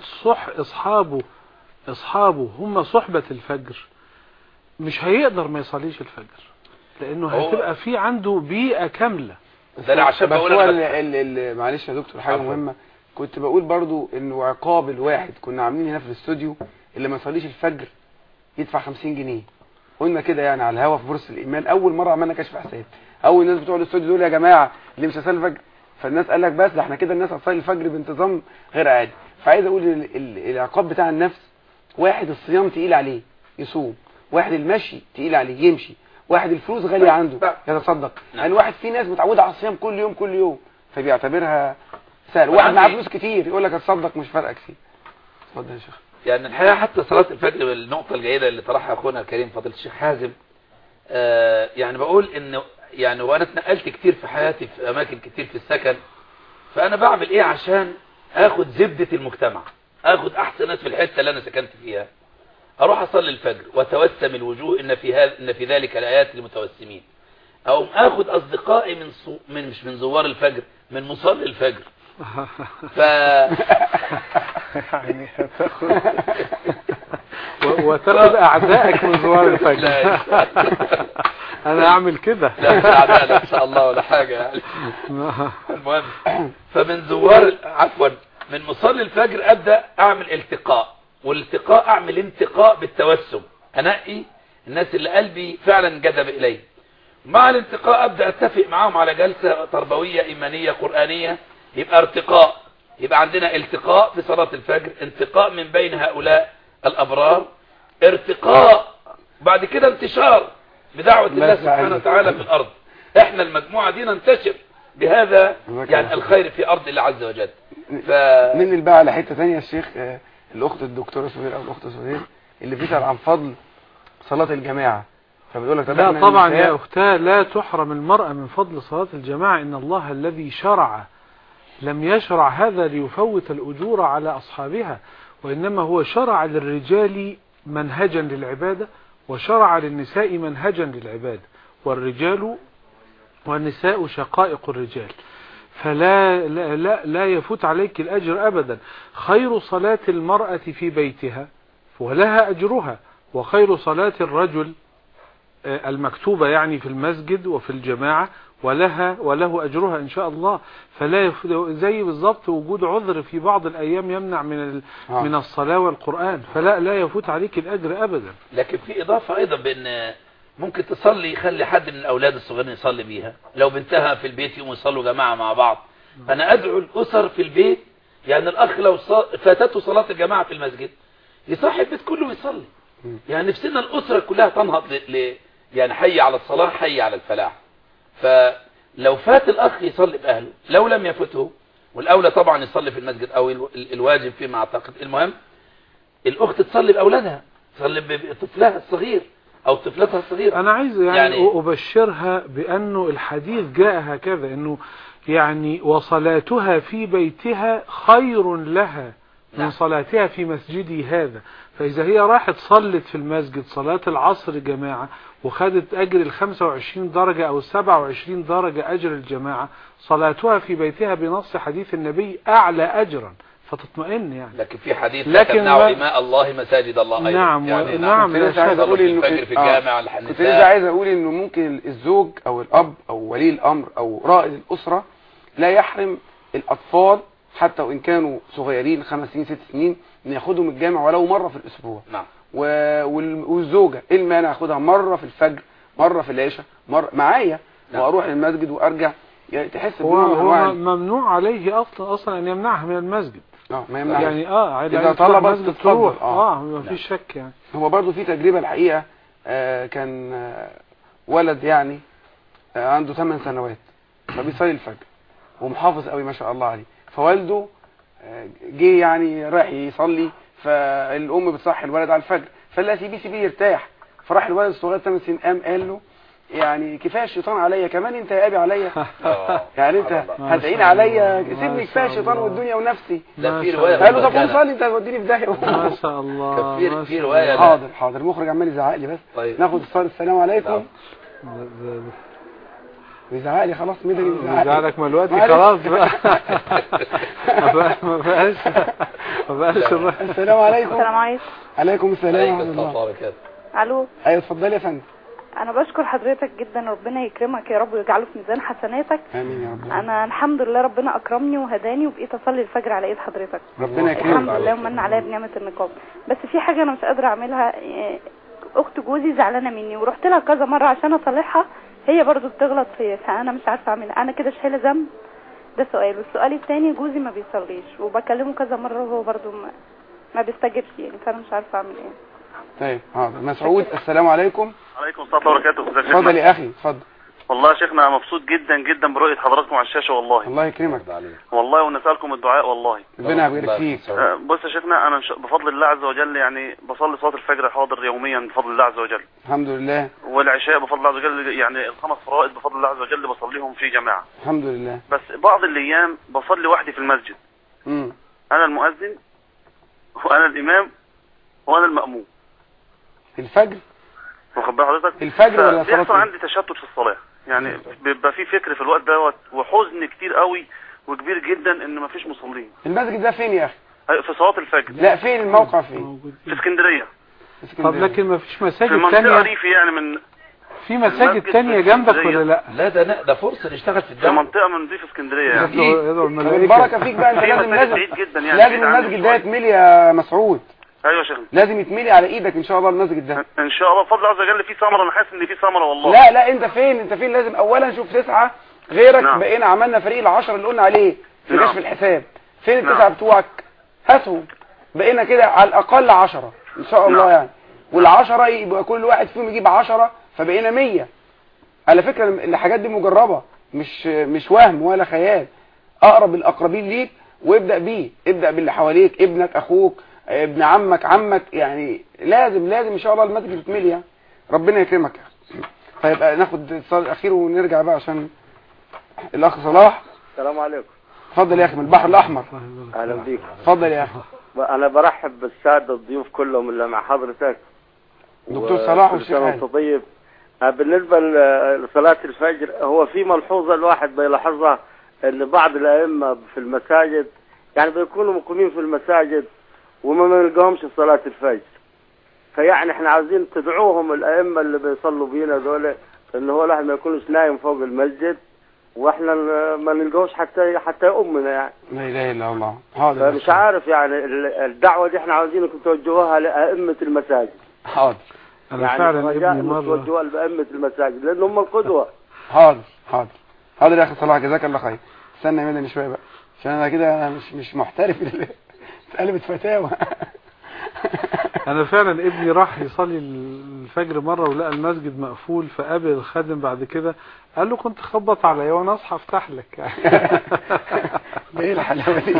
اصحابه هم صحبة الفجر مش هيقدر ما يصليش الفجر، لانه هتبقى في عنده بيئة كاملة. ده انا عشان بقول معلش يا دكتور حاجة مهمة كنت بقول برضو انه عقاب الواحد كنا عاملين هنا في الاستوديو اللي ما يصليش الفجر يدفع 50 جنيه. قلنا كده يعني على الهوا في بورصة الايمان، اول مرة عملنا كشف حساب، اول الناس بتوع الاستوديو دول يا جماعة اللي مش هيصلي الفجر، فالناس قال لك بس ده احنا كده الناس هتصلي الفجر بانتظام غير عادي. فعايز اقول العقاب بتاع النفس، واحد الصيام تقيل عليه يصوم، واحد المشي تقيل عليه يمشي، واحد الفلوس غالية عنده يتصدق. يعني واحد في ناس متعودة على الصيام كل يوم فبيعتبرها سهل، واحد معاه فلوس كتير يقول لك اتصدق مش فارقه كتير. اتفضل يا شيخ. يعني الحقيقة حتى صلاة الفجر النقطة الجيدة اللي طرحها اخونا الكريم فضيلة الشيخ حازم، يعني بقول ان يعني وانا اتنقلت كتير في حياتي في اماكن كتير في السكن، فانا بعمل ايه عشان اخد زبدة المجتمع، اخد احسن ناس في الحتة اللي انا سكنت فيها، اروح اصلي الفجر وتوسم الوجوه ان في ذلك الايات للمتوسمين، او اخد اصدقائي مش من زوار الفجر، من مصلي الفجر. ف يعني وتاخد اعدائك من زوار الفجر. انا اعمل كده. لا مش اعداء لا ان شاء الله ولا حاجة يعني. المهم فمن زوار عفوا من مصلي الفجر ابدا اعمل التقاء، والالتقاء اعمل انتقاء بالتوسم، انقي الناس اللي قلبي فعلا جذب اليه. مع الانتقاء ابدا اتفق معاهم على جلسة تربوية ايمانية قرآنية، يبقى ارتقاء، يبقى عندنا التقاء في صلاة الفجر، انتقاء من بين هؤلاء الابرار، ارتقاء بعد كده انتشار بدعوة الله سبحانه وتعالى في الارض. احنا المجموعة دي ننتشر بهذا يعني الخير في ارض الله عز وجل. ننقل بقى على حتة ثانيه يا شيخ، الاخت الدكتورة سهير او الاخت سهير اللي بتسأل عن فضل صلاة الجماعة، فبيقول لك لا طبعا يا اختاه لا تحرم المرأة من فضل صلاة الجماعة. ان الله الذي شرع لم يشرع هذا ليفوت الأجور على أصحابها، وإنما هو شرع للرجال منهجا للعبادة، وشرع للنساء منهجا للعبادة، والرجال والنساء شقائق الرجال، فلا لا لا, لا يفوت عليك الأجر أبدا. خير صلاة المرأة في بيتها ولها أجرها، وخير صلاة الرجل المكتوبة يعني في المسجد وفي الجماعة وله أجرها إن شاء الله. فلا زي بالضبط وجود عذر في بعض الأيام يمنع من الصلاة والقرآن، لا يفوت عليك الأجر أبدا. لكن في إضافة أيضا بأن ممكن تصلي، يخلي حد من الأولاد الصغيرين يصلي بيها، لو بنتها في البيت يقوموا يصلوا جماعة مع بعض. أنا أدعو الأسر في البيت، يعني الأخ لو فاتته صلاة الجماعة في المسجد يصحي البيت كله ويصلي. يعني نفسنا الأسرة كلها تنهض يعني حي على الصلاة حي على الفلاح. فلو فات الأخ يصلي بأهله، لو لم يفته والأولى طبعا يصلي في المسجد أو الواجب فيما أعتقد، المهم الأخت تصلي بأولادها، تصلي بطفلها الصغير أو طفلتها الصغيرة. أنا عايز يعني أبشرها بأنه الحديث جاء هكذا، أنه يعني وصلاتها في بيتها خير لها من صلاتها في مسجدي هذا. فإذا هي راحت صلت في المسجد صلاة العصر جماعة وخدت أجر 25 درجة أو 27 درجة أجر الجماعة، صلاتها في بيتها بنص حديث النبي أعلى أجرا، فتطمئن يعني. لكن في حديث لا تمنعوا إماء الله مساجد الله أيضا. نعم يعني نعم. كنت لسه عايز أقول إنه ممكن الزوج أو الأب أو ولي الأمر أو رائد الأسرة لا يحرم الأطفال حتى وإن كانوا صغيرين 5 سنين 6 سنين ان ياخدهم الجامع ولو مرة في الاسبوع. نعم. والزوجة ايه المانع اخدها مرة في الفجر، مرة في العشاء، مرة معايا. نعم. واروح المسجد وارجع، يعني تحس هو ممنوع عليه اصلا ان يمنعها من المسجد. ما يمنعها يعني اذا طلبت تروح. ما فيش شك يعني. هو برضو في تجربة الحقيقة، كان ولد يعني عنده 8 سنوات فبيصلي الفجر ومحافظ قوي ما شاء الله عليه، فوالده جه يعني راح يصلي، فالام بتصحي الولد على الفجر، فقال لها سيبيه يرتاح. فراح الولد الصغير 8 سنين قال له يعني كفايه الشيطان عليا، كمان انت يا ابي عليا يعني انت هتعين عليا، سيبني كفايه الشيطان والدنيا ونفسي. لا في روايه قال له طب قوم صلي انت هتوديني في داهيه. ما شاء الله. في روايه. حاضر المخرج عمال يزعق لي بس. طيب. ناخد الصلاه. السلام عليكم. بيزعق لي خلاص، مدني بيزعق لك ما الوقت خلاص بقى. ما بقاش. السلام عليكم. السلام عليكم. عليكم السلام ورحمه الله. الو. ايوه اتفضلي يا فندم. انا بشكر حضرتك جدا، ربنا يكرمك يا رب ويجعله في ميزان حسناتك. امين يا رب. انا الحمد لله ربنا اكرمني وهداني وبقيت اصلي الفجر على ايد حضرتك. ربنا يكرمك. الحمد لله ومن عليا بنعمه النقاب. بس في حاجه انا مش قادره اعملها، اخت جوزي زعلانه مني ورحت لها كذا مره عشان اصالحها، هي برضو بتغلط فيا، فانا مش عارفه اعمل انا كده شايله ذنب. ده سؤال. والسؤال الثاني جوزي ما بيصليش وبكلمه كذا مره وهو برضو ما بيستجبش يعني، فانا مش عارفه اعمل ايه. طيب حاضر. مسعود السلام عليكم. عليكم السلام ورحمه الله وبركاته. اتفضل يا اخي اتفضل. والله يا شيخنا انا مبسوط جدا جدا برؤيه حضراتكم على الشاشه والله. الله يكرمك. والله ونسالكم الدعاء والله. ربنا يبارك فيك. بص يا شيخنا انا بفضل الله عز وجل يعني بصلي صلاه الفجر حاضر يوميا بفضل الله عز وجل. الحمد لله. والعشاء بفضل الله عز وجل، يعني الخمس فرائض بفضل الله عز وجل بصليهم في جماعه. الحمد لله. بس بعض الايام بصلي وحدي في المسجد. انا المؤذن وانا الامام وانا المأموم. الفجر؟ واخد بال حضرتك؟ الفجر ولا صلاه؟ بيحصل عندي تشتت في الصلاه، يعني بيبقى في فكر في الوقت دوت وحزن كتير قوي وكبير جدا ان مفيش مصلين. المسجد ده فين يا اخي؟ في صلاه الفجر. لا فين الموقع فين؟ في اسكندريه. طب لكن ما فيش مساجد في منطقه تانية؟ ريفي يعني من في مساجد تانية جنبك ولا لا؟ لا ده فرصه نشتغل في الدولة. في منطقه من دي في اسكندريه يعني. البركه فيك بقى، انت لازم جدا يعني لازم المسجد ده يتملي يا مسعود. ايوه يا شيخ، لازم يتملي على ايدك ان شاء الله المسجد ده ان شاء الله بفضل الله عز وجل. في ثمره، انا حاسس ان في ثمره والله. لا انت فين لازم اولا شوف 9 غيرك. نعم. بقينا عملنا فريق ال10 اللي قلنا عليه في كشف الحساب. فين ال9 بتوعك؟ هاتهم. بقينا كده على الاقل 10 ان شاء الله. يعني وال10 يبقى كل واحد فيهم يجيب 10، فبقينا 100. على فكره الحاجات دي مجربه، مش وهم ولا خيال. اقرب الاقربين ليك وابدا بيه، ابدا باللي حواليك، ابنك، اخوك، ابن عمك، يعني لازم ان شاء الله المسجد يتملي يعني. ربنا يكرمك. طيب ناخد اتصال الاخير ونرجع بقى عشان الاخ صلاح. السلام عليكم. اتفضل يا اخي من البحر الاحمر. اهلا بيك. اتفضل يا اخي. انا برحب بالساده الضيوف كلهم اللي مع حضرتك دكتور صلاح والشيخ انت طيب. بالنسبه لصلاه الفجر، هو في ملحوظه الواحد بيلاحظها ان بعض الائمه في المساجد يعني بيكونوا مقيمين في المساجد وما نلقاهمش في صلاه الفجر. فيعني احنا عاوزين تدعوهم الائمه اللي بيصلوا بينا دول ان هو الواحد ما يكونش نايم فوق المسجد واحنا ما نلقاهوش حتى يؤمنا يعني. لا اله الا الله. حاضر. فمش عارف يعني الدعوه دي احنا عاوزينكم توجهوها لائمه المساجد. حاضر. انا يعني فعلا ابني مره توجهوها لائمه المساجد لان هم القدوه. حاضر يا اخي صلاح، جزاك الله خير. استنى يا مدني شويه بقى عشان انا كده مش محترف قلبت فتاوى. انا فعلا ابني راح يصلي الفجر مره ولقى المسجد مقفول، فقابل الخادم بعد كده قال له كنت خبط عليا وانا اصحى افتح لك. ايه الحلاوه دي؟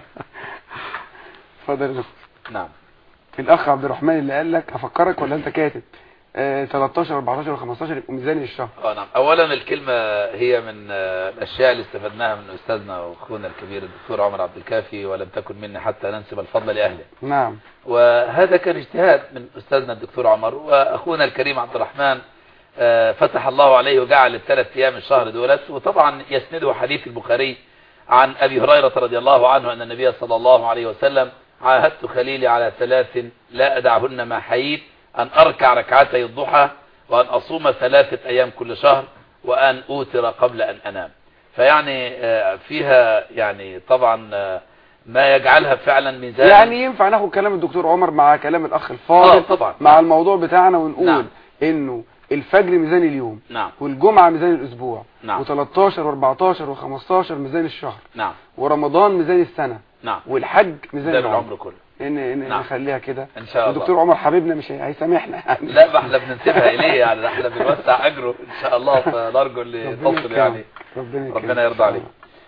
اتفضل. نعم. الاخ عبد الرحمن اللي قال لك هفكرك ولا انت كاتب 13 14 و15 يبقوا ميزاني الشهر. نعم. اولا الكلمه هي من الاشياء اللي استفدناها من استاذنا واخونا الكبير الدكتور عمر عبد الكافي، ولم تكن مني حتى ننسب الفضل لاهله. نعم. وهذا كان اجتهاد من استاذنا الدكتور عمر، واخونا الكريم عبد الرحمن فتح الله عليه وجعل ال3 ايام الشهر دولت. وطبعا يسنده حديث البخاري عن ابي هريره رضي الله عنه ان النبي صلى الله عليه وسلم عاهدت خليلي على 3 لا أدعهن ما حييت: أن أركع ركعتي الضحى، وأن أصوم 3 أيام كل شهر، وأن أوتر قبل أن أنام. فيعني فيها يعني طبعا ما يجعلها فعلا ميزان. يعني ينفع ناخد كلام الدكتور عمر مع كلام الأخ الفاضل طبعا مع الموضوع بتاعنا ونقول نعم. إنه الفجر ميزان اليوم، نعم. والجمعة ميزان الأسبوع، نعم. و13 و14 و15 ميزان الشهر، نعم. ورمضان ميزان السنة، نعم. والحج ميزان العمر كله. نعم. نخليها كده ان شاء الله. الدكتور عمر حبيبنا مش هيسامحنا يعني. لا، ما احنا بننسبها اليه يعني، احنا بنوسع اجره ان شاء الله، فنرجو اللي تصل يعني. ربنا يرضى عليك.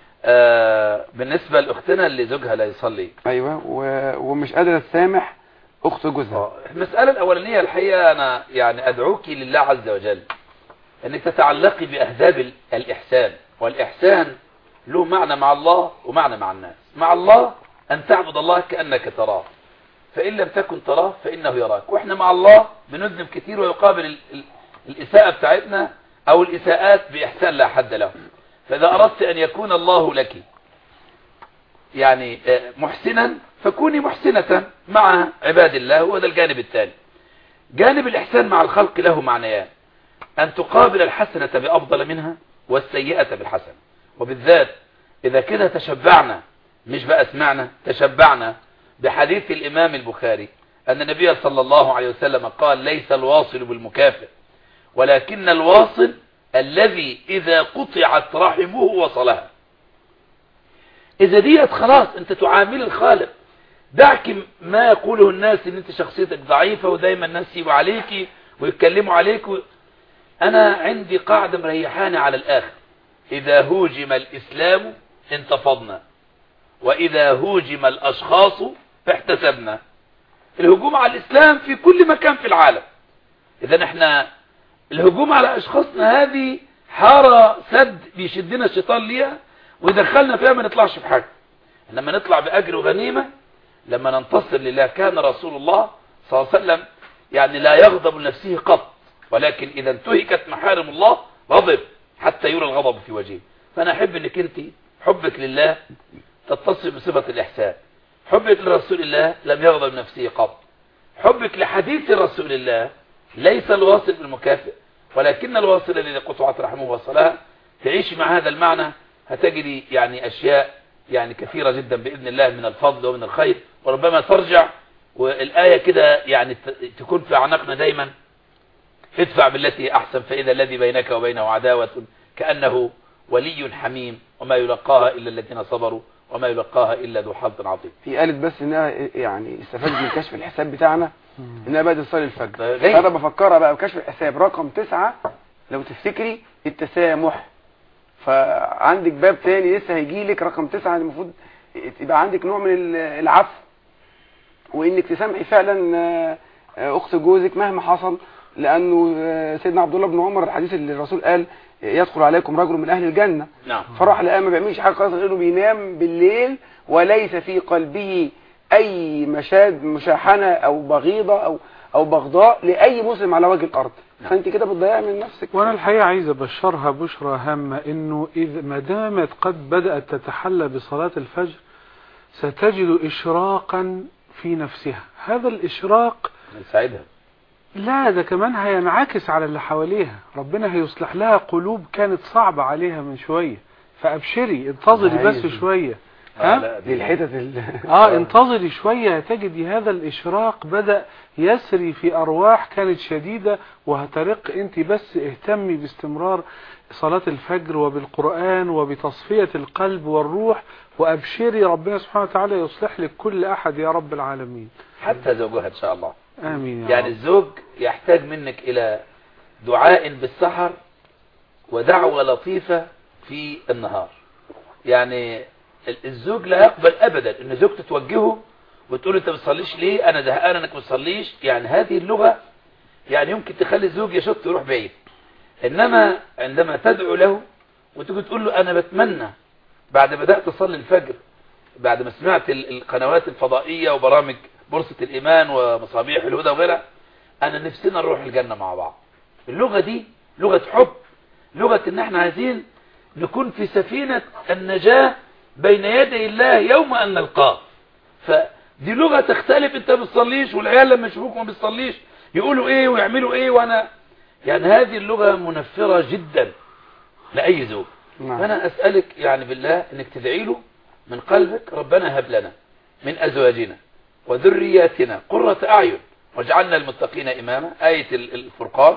بالنسبه لاختنا اللي زوجها لا يصلي، ايوه، ومش قادره تسامح اخت جوزها. المساله الاولانيه الحقيقه انا يعني ادعوك لله عز وجل انك تتعلقي باهداب الاحسان، والاحسان له معنى مع الله ومعنى مع الناس. مع الله أن تعبد الله كأنك تراه، فإن لم تكن تراه فإنه يراك. وإحنا مع الله بنذنب كتير، ويقابل الإساءة بتاعتنا أو الإساءات بإحسان لا حد له. فإذا أردت أن يكون الله لك يعني محسنا، فكوني محسنة مع عباد الله. وهذا الجانب الثاني. جانب الإحسان مع الخلق له معنيان: أن تقابل الحسنة بأفضل منها، والسيئة بالحسنة. وبالذات إذا كده تشبعنا، مش بقى اسمعنا، تشبعنا بحديث الإمام البخاري أن النبي صلى الله عليه وسلم قال: ليس الواصل بالمكافئ، ولكن الواصل الذي إذا قطعت رحمه وصلها. إذا ديت خلاص أنت تعامل الخالق. دعك ما يقوله الناس ان انت شخصيتك ضعيفة ودايما الناس يبقوا عليك ويتكلموا عليك أنا عندي قاعدة مريحاني على الآخر: إذا هوجم الإسلام انتفضنا، وإذا هوجم الأشخاص فاحتسبنا. الهجوم على الإسلام في كل مكان في العالم. إذا احنا الهجوم على أشخاصنا هذه حارة سد بيشدنا الشيطان ليها ويدخلنا فيها ما نطلعش بحاجة. لما نطلع بأجر وغنيمة لما ننتصر لله. كان رسول الله صلى الله عليه وسلم يعني لا يغضب لنفسه قط، ولكن إذا انتهكت محارم الله غضب حتى يرى الغضب في وجهه. فأنا أحب أنك أنت حبك لله تتصل بصفة الإحسان. حبك لرسول الله لم يغضب نفسه قط. حبك لحديث رسول الله ليس الواصل بالمكافئ، ولكن الواصل الذي قطعت رحمه وصلها. تعيش مع هذا المعنى هتجري يعني أشياء يعني كثيرة جدا بإذن الله من الفضل ومن الخير، وربما ترجع والآية كده يعني تكون في أعناقنا دايما: ادفع بالتي أحسن فإذا الذي بينك وبينه عداوة كأنه ولي حميم وما يلقاها إلا الذين صبروا وما يلقاها إلا ذو حظ عظيم. في قالت بس انها يعني استفادت من كشف الحساب بتاعنا انها بقت تصلي الفجر. فانا بفكرها بقى بكشف الحساب رقم 9 لو تفتكري التسامح. فعندك باب تاني لسه هيجي لك رقم 9 المفروض يبقى عندك نوع من العفو، وانك تسامحي فعلا اخت جوزك مهما حصل. لانه سيدنا عبد الله بن عمر الحديث اللي الرسول قال يدخل عليكم رجل من اهل الجنة. نعم. فراح لقى ما بيعملش حاجه خالص غير انه بينام بالليل وليس في قلبه اي مشاحنه او بغيضه او بغضاء لاي مسلم على وجه الارض. فانت كده بتضيعي من نفسك. وانا الحقيقه عايز ابشرها بشرى هامه انه اذا ما دامت قد بدات تتحلى بصلاه الفجر ستجد اشراقا في نفسها. هذا الاشراق يساعدها. لا ده كمان هينعكس على اللي حواليها. ربنا هيصلح لها قلوب كانت صعبة عليها من شوية. فأبشري انتظري بس شوية. دي الحتت انتظري شوية تجدي هذا الإشراق بدأ يسري في أرواح كانت شديدة وهترق. انت بس اهتمي باستمرار صلاة الفجر وبالقرآن وبتصفية القلب والروح، وأبشري ربنا سبحانه وتعالى يصلح لك كل أحد يا رب العالمين. حتى زوجها إن شاء الله. آمين. يعني الزوج يحتاج منك إلى دعاء بالسحر ودعوة لطيفة في النهار. يعني الزوج لا يقبل أبدا إن زوجته توجهه وتقول أنت بتصليش ليه؟ أنا زهقان أنك بتصليش. يعني هذه اللغة يعني يمكن تخلي الزوج يشط يروح بعيد. إنما عندما تدعو له وتيجي تقول له أنا بتمنى بعد بدأت أصلي الفجر بعد ما سمعت القنوات الفضائية وبرامج بورصة الإيمان ومصابيح الهدى وغيرها، أنا نفسنا نروح الجنة مع بعض. اللغة دي لغة حب، لغة إن احنا عايزين نكون في سفينة النجاة بين يدي الله يوم أن نلقاه. فدي لغة تختلف. انت بتصليش والعيال لما يشوفوك ما بتصليش يقولوا ايه ويعملوا ايه. وانا يعني هذه اللغة منفرة جدا لأي زوج. فأنا أسألك يعني بالله انك تدعي له من قلبك: ربنا هب لنا من أزواجنا وذرياتنا قرة أعين واجعلنا المتقين إماما، آية الفرقان.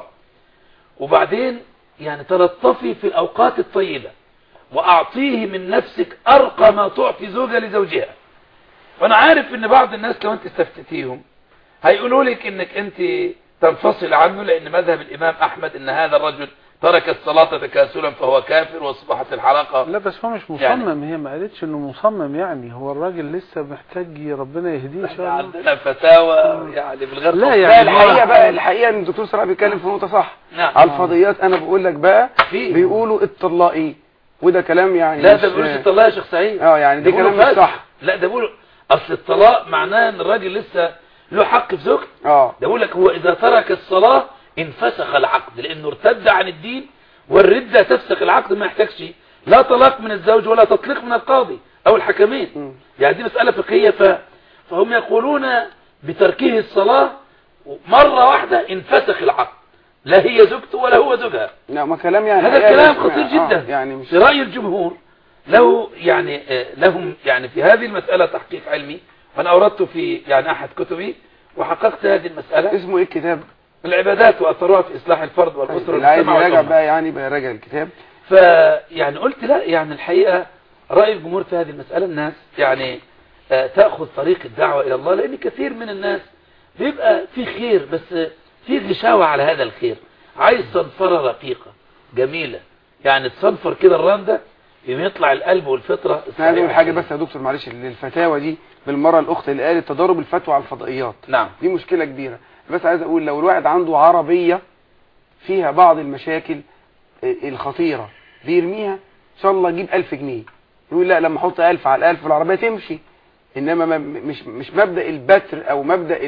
وبعدين يعني تلطفي في الأوقات الطيبة وأعطيه من نفسك أرقى ما تعطي زوجة لزوجها. وأنا عارف إن بعض الناس لو أنت استفتيهم هيقولوا لك إنك أنت تنفصل عنه، لأن مذهب الإمام أحمد إن هذا الرجل ترك الصلاة تكاسلا فهو كافر واصبحت الحلقة. لا بس هو مش مصمم. هي ما قالتش إنه مصمم. يعني هو الراجل لسه محتاج ربنا يهديه إن شاء الله. عندنا فتاوى يعني بالغير. لا يعني الحقيقة إن الدكتور صلاح بيتكلم في نقطة صح. على الفضيات أنا بقول لك بقى بيقولوا الطلاقي وده كلام يعني لا ده بيقولوا الطلاق يا شيخ سعيد. يعني ده كلام مش صح. لا ده بيقولوا اصل الطلاق معناه ان الراجل لسه له حق في زوجته. ده بيقول لك هو اذا ترك الصلاة انفسخ العقد لانه ارتد عن الدين، والردة تفسخ العقد ما يحتاجش لا طلاق من الزوج ولا تطليق من القاضي او الحكمين. يعني دي مسألة فقهية. فهم يقولون بتركه الصلاة مرة واحدة انفسخ العقد، لا هي زوجته ولا هو زوجها. ما كلام يعني هذا الكلام خطير جدا. يعني مش في رأي الجمهور له يعني لهم يعني في هذه المسألة تحقيق علمي، وانا اوردت في يعني احد كتبي وحققت هذه المسألة. اسمه ايه الكتاب؟ العبادات واثرها في اصلاح الفرد والاسره والمجتمع. راجع بقى يعني راجع الكتاب. فيعني قلت لا يعني الحقيقة رأي الجمهور في هذه المسألة الناس يعني تأخذ طريق الدعوة الى الله، لان كثير من الناس بيبقى في خير بس في غشاوة على هذا الخير. عايز صنفرة رقيقة جميلة، يعني تصنفر كده الرندة يطلع القلب والفطرة. انا عايز اقول حاجة بس يا دكتور معلش، للفتاوى دي بالمرة الأخت اللي قالت تضارب الفتوى على الفضائيات، نعم دي مشكلة كبيرة. بس عايز أقول لو الواحد عنده عربية فيها بعض المشاكل الخطيرة بيرميها إن شاء الله يجيب 1000 جنيه، يقول لا لما أحط 1000 على 1000 العربية تمشي. إنما مش مبدأ البتر أو مبدأ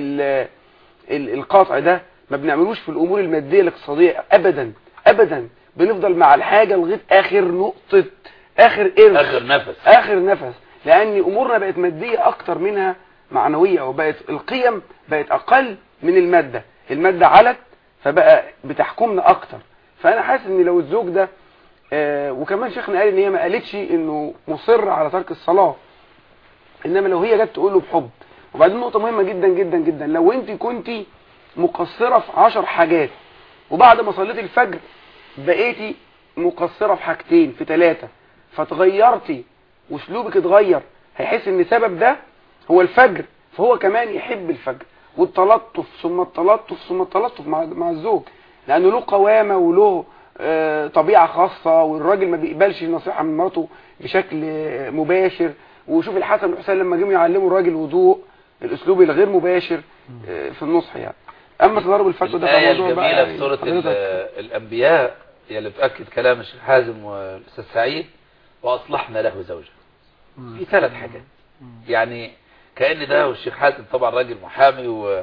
القطع ده ما بنعملوش في الأمور المادية الاقتصادية أبدا أبدا. بنفضل مع الحاجة لغاية آخر نقطة، آخر قرش، آخر نفس، لأن أمورنا بقت مادية أكتر منها معنوية، وبقت القيم بقت أقل من المادة. المادة علت فبقى بتحكمنا أكتر. فأنا حاسس إن لو الزوج ده وكمان شيخنا قال إن هي ما قالتش إنه مصر على ترك الصلاة، إنما لو هي جت تقول له بحب. وبعدين نقطة مهمة جدا جدا جدا، لو أنت كنتي مقصرة في 10 حاجات وبعد ما صليتي الفجر بقيتي مقصرة في حاجتين في 3، فتغيرتي واسلوبك اتغير، هيحس ان سبب ده هو الفجر، فهو كمان يحب الفجر والتلطف ثم التلطف ثم التلطف مع الزوج، لانه له قوامة وله طبيعة خاصة، والراجل ما بيقبلش النصيحة من مراته بشكل مباشر. وشوف الحسن والحسين لما جم يعلموا الراجل وضوء، الاسلوب الغير مباشر في النصح يعني. اما تضارب الفتوى ده الآية الجميلة في سورة الأنبياء هي اللي بتأكد كلام الشيخ حازم والأستاذ سعيد، وأصلحنا له زوجة. في 3 حاجات، يعني كأن ده والشيخ حازم طبعا راجل محامي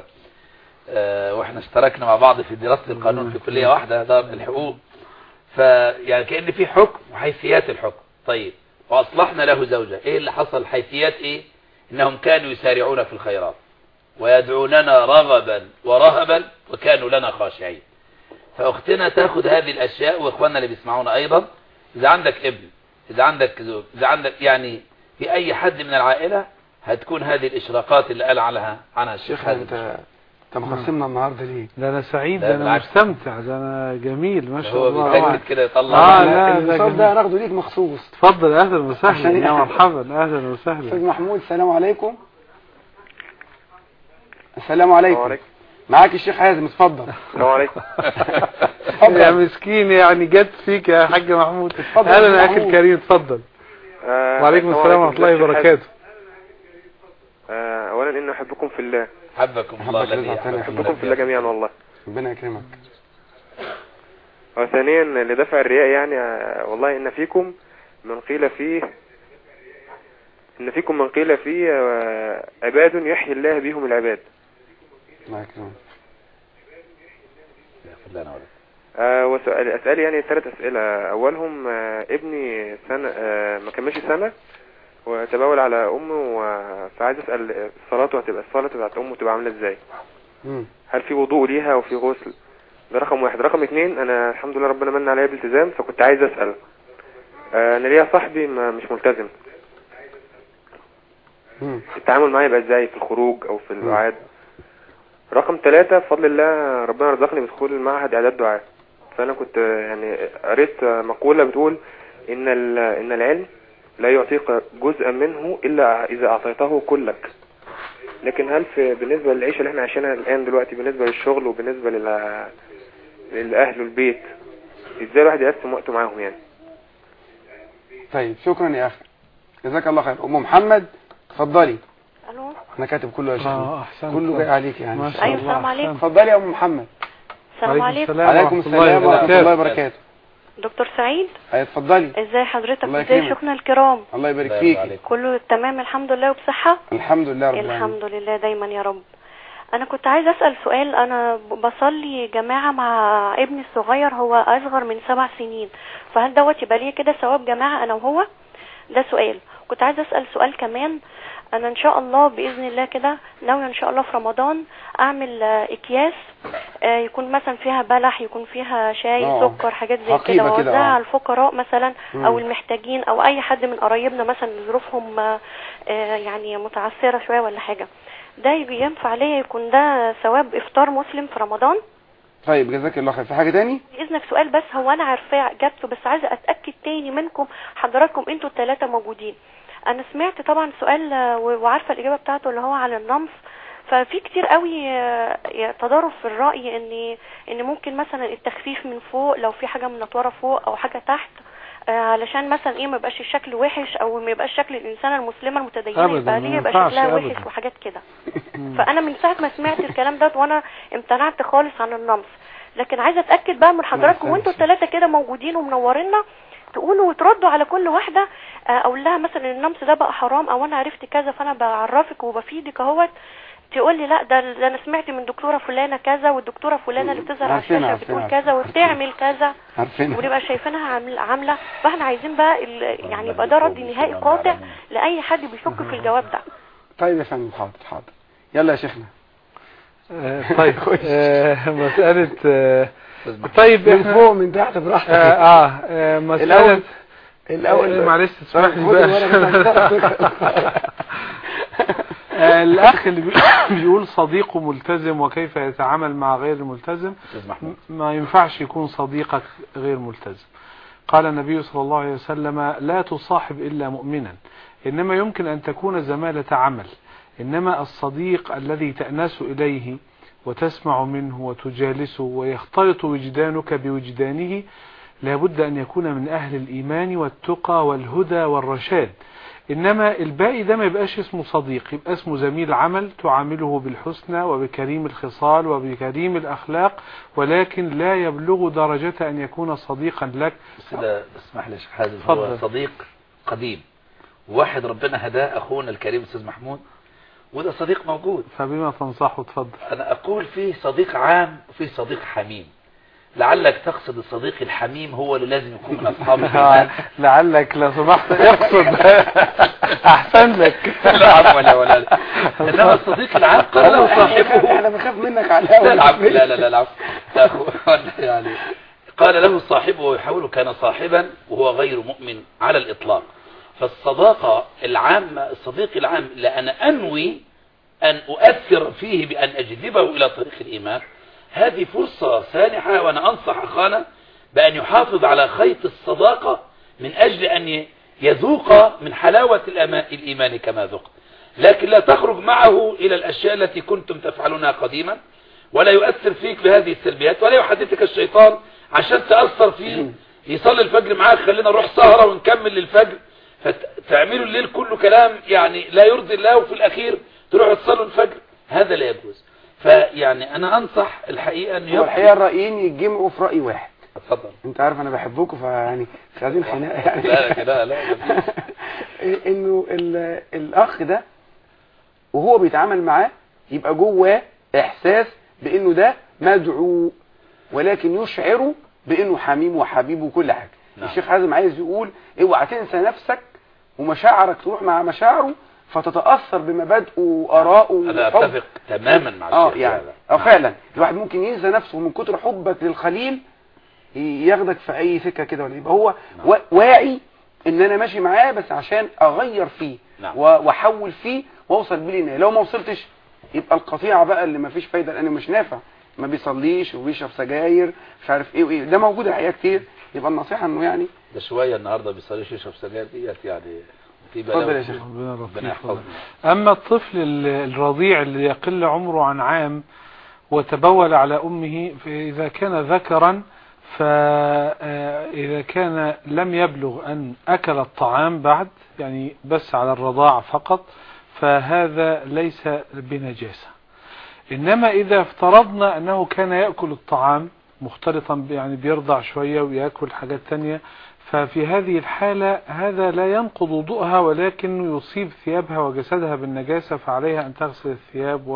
واحنا اشتركنا مع بعض في دراسة القانون في كلية واحدة دار الحقوق، فيعني كأن في حكم وحيثيات الحكم. طيب وأصلحنا له زوجة، ايه اللي حصل؟ حيثيات ايه؟ انهم كانوا يسارعون في الخيرات ويدعوننا رغبا ورهبا وكانوا لنا خاشعين. فأختنا تاخد هذه الأشياء، وإخواننا اللي بيسمعونا أيضا، إذا عندك ابن، إذا عندك زوج، إذا عندك يعني في أي حد من العائلة، هتكون هذه الإشراقات اللي قال عنها الشيخ حازم. انت مخصمنا النهارده ليه؟ ده انا سعيد، ده انا مستمتع، ده انا جميل ما شاء الله. هو بيتأكد كده يطلع الانتصار ده هناخده ليك مخصوص. اتفضل، اهلا وسهلا يا مرحبا، اهلا وسهلا. استاذ محمود السلام عليكم. السلام عليكم. معاك الشيخ حازم، اتفضل. السلام عليكم. يا مسكين يعني جت فيك يا حاج محمود. اهلا يا اخي الكريم، اتفضل. وعليكم السلام ورحمه الله وبركاته. اولا اني احبكم في الله. حبكم الله الذي احبكم في الله جميعا والله. ربنا يكرمك. وثانيا لدفع الرياء، يعني والله ان فيكم من قيل فيه عباد يحيي الله بهم العباد. الله يكرمك. وأسأل يعني 3 أسئلة. أولهم ابني سنة ما كملش سنة وتبول على أمه، فعايز أسأل صلاته الصلاة بتاعت أمه تبقى عاملة إزاي؟ هل في وضوء ليها وفي غسل؟ ده رقم 1. رقم 2، أنا الحمد لله ربنا من عليا بالالتزام، فكنت عايز أسأل أنا ليا صاحبي مش ملتزم، التعامل معاه يبقى إزاي في الخروج أو في القعاد؟ رقم 3، بفضل الله ربنا رزقني بدخول المعهد إعداد دعاء، فأنا كنت يعني قريت مقولة بتقول إن العلم لا يعطيك جزءا منه إلا إذا أعطيته كلك. لكن هل بالنسبة للعيشة اللي احنا عايشينها الآن دلوقتي، بالنسبة للشغل وبالنسبة للأهل والبيت، إزاي الواحد يقسم وقته معاهم يعني؟ طيب شكرا يا أخي، جزاك الله خير. أم محمد اتفضلي. الو، انا كاتب كله يا شيخ، كله جاي عليك يعني. ما شاء الله. ايوه السلام عليكم. اتفضلي يا ام محمد. السلام عليكم. وعليكم السلام ورحمه الله وبركاته. دكتور سعيد، اتفضلي. ازاي حضرتك؟ ازاي شيخنا الكرام؟ الله يبارك فيك. كله تمام الحمد لله وبصحه؟ الحمد لله رب العالمين. الحمد لله دايما يا رب. انا كنت عايز اسال سؤال. انا بصلي جماعه مع ابني الصغير، هو اصغر من 7 سنين، فهل دوت يبقى ليه كده ثواب جماعه انا وهو؟ ده سؤال. كنت عايز اسال سؤال كمان. انا ان شاء الله باذن الله كده ناويه ان شاء الله في رمضان اعمل اكياس يكون مثلا فيها بلح، يكون فيها شاي، سكر، حاجات زي كده، واوزعها على الفقراء مثلا او المحتاجين او اي حد من قرايبنا مثلا ظروفهم يعني متعثره شويه ولا حاجه. ده ينفع ليا يكون ده ثواب افطار مسلم في رمضان؟ طيب جزاك الله خير. في حاجه تاني باذنك؟ سؤال بس هو انا عارفاه اجابته، بس عايزه اتاكد تاني منكم حضراتكم انتوا ال3 موجودين. انا سمعت طبعا سؤال وعارفه الاجابه بتاعته اللي هو على النمص، ففي كتير قوي تضارب في الرأي ان ممكن مثلا التخفيف من فوق لو في حاجة منطورة فوق او حاجة تحت، علشان مثلا ايه ما يبقاش الشكل وحش او ما يبقاش شكل الانسانه المسلمه المتدينه يبقى ليه يبقى شكلها وحش وحاجات كده. فانا من ساعه ما سمعت الكلام ده وانا امتنعت خالص عن النمص. لكن عايزه اتاكد بقى من حضراتكم وانتوا الثلاثه كده موجودين ومنورينا تقولوا وتردوا على كل واحده اقول لها مثلا النمص ده بقى حرام او انا عرفت كذا فانا بعرفك وبفيدك اهوت، تقول لي لا ده انا سمعت من دكتوره فلانه كذا والدكتوره فلانه اللي بتظهر على الشاشه بتقول كذا وبتعمل كذا ونبقى شايفينها عامله. فاحنا عايزين بقى يعني يبقى ده رد نهائي قاطع لاي حد بيشك في الجواب ده. طيب يا فندم حاضر يلا يا شيخنا. طيب مسألة طيب من فوق من تحت براحتك. مسألة الأول معلش تسمح لي بقى. الأخ اللي بيقول صديقه ملتزم وكيف يتعامل مع غير الملتزم، ما ينفعش يكون صديقك غير ملتزم. قال النبي صلى الله عليه وسلم لا تصاحب إلا مؤمنا، إنما يمكن أن تكون زمالة عمل، إنما الصديق الذي تأنس إليه وتسمع منه وتجالسه ويختلط وجدانك بوجدانه لابد أن يكون من أهل الإيمان والتقى والهدى والرشاد. إنما الباقي ده ما يبقاش اسمه صديق، يبقى اسمه زميل عمل تعامله بالحسنى وبكريم الخصال وبكريم الأخلاق، ولكن لا يبلغ درجة أن يكون صديقا لك. اسمح لي شيخ حازم، هو صديق قديم واحد ربنا هداه أخونا الكريم أستاذ محمود وده صديق موجود، فبما تنصحه؟ تفضل. أنا أقول فيه صديق عام وفيه صديق حميم. لعلك تقصد الصديق الحميم هو اللي لازم يكون من أصحابه. لعلك لو سمحت اقصد أحسن لك. لا عفوا ولا لا. إنما الصديق العام قال له صاحبه احنا بنخاف منك على الأول. لا العفو يعني قال له صاحبه ويحاول كان صاحبا وهو غير مؤمن على الإطلاق. فالصداقة العامة الصديق العام لأنا أنوي أن أؤثر فيه بأن أجذبه إلى طريق الإيمان، هذه فرصة سانحة، وأنا أنصح أخانا بأن يحافظ على خيط الصداقة من أجل أن يذوق من حلاوة الإيمان كما ذوق، لكن لا تخرج معه إلى الأشياء التي كنتم تفعلونها قديما، ولا يؤثر فيك بهذه السلبيات، ولا يحدثك الشيطان عشان تأثر فيه يصلي الفجر معاك خلينا نروح سهرة ونكمل للفجر، فتعملوا الليل كله كلام يعني لا يرضي الله، وفي الأخير تروحوا تصلوا الفجر. هذا لا يجوز. فيعني أنا أنصح الحقيقة أن الحقيقة الرأيين يتجمعوا في رأي واحد. اتفضل. أنت عارف أنا بحبكم فيعني مش عايزين خناقة يعني. لا كده لا إنه الأخ ده وهو بيتعامل معاه يبقى جواه إحساس بإنه ده مدعو، ولكن يشعره بإنه حميم وحبيب وكل حاجة. نعم. الشيخ حازم عايز يقول اوعى تنسى نفسك ومشاعرك تروح مع مشاعره فتتأثر بمبادئه وآرائه. أنا أتفق تماما مع الشيخ. يعني فعلا الواحد ممكن ينسى نفسه من كتر حبك للخليل ياخدك في أي سكة كده، ولا يبقى هو واعي إن أنا ماشي معاه بس عشان أغير فيه وأحول فيه وأوصل بيه لنا. لو ما وصلتش يبقى القطيعة بقى اللي ما فيش فايدة لأنه مش نافع، ما بيصليش وبيشرب سجاير مش عارف إيه وإيه، ده موجود الحقيقة كتير. يبقى النصيحة إنه يعني ده شوية النهاردة بيصليش يشرب سجاير ديت يعني اتفضل يا شيخ. ربنا يحفظك. أما الطفل الرضيع اللي يقل عمره عن عام وتبول على أمه، فإذا كان ذكرا فإذا كان لم يبلغ أن أكل الطعام بعد يعني بس على الرضاع فقط فهذا ليس بنجاسة. إنما إذا افترضنا أنه كان يأكل الطعام مختلطا يعني بيرضع شوية ويأكل حاجات تانية، ففي هذه الحالة هذا لا ينقض وضوءها ولكن يصيب ثيابها وجسدها بالنجاسة، فعليها أن تغسل الثياب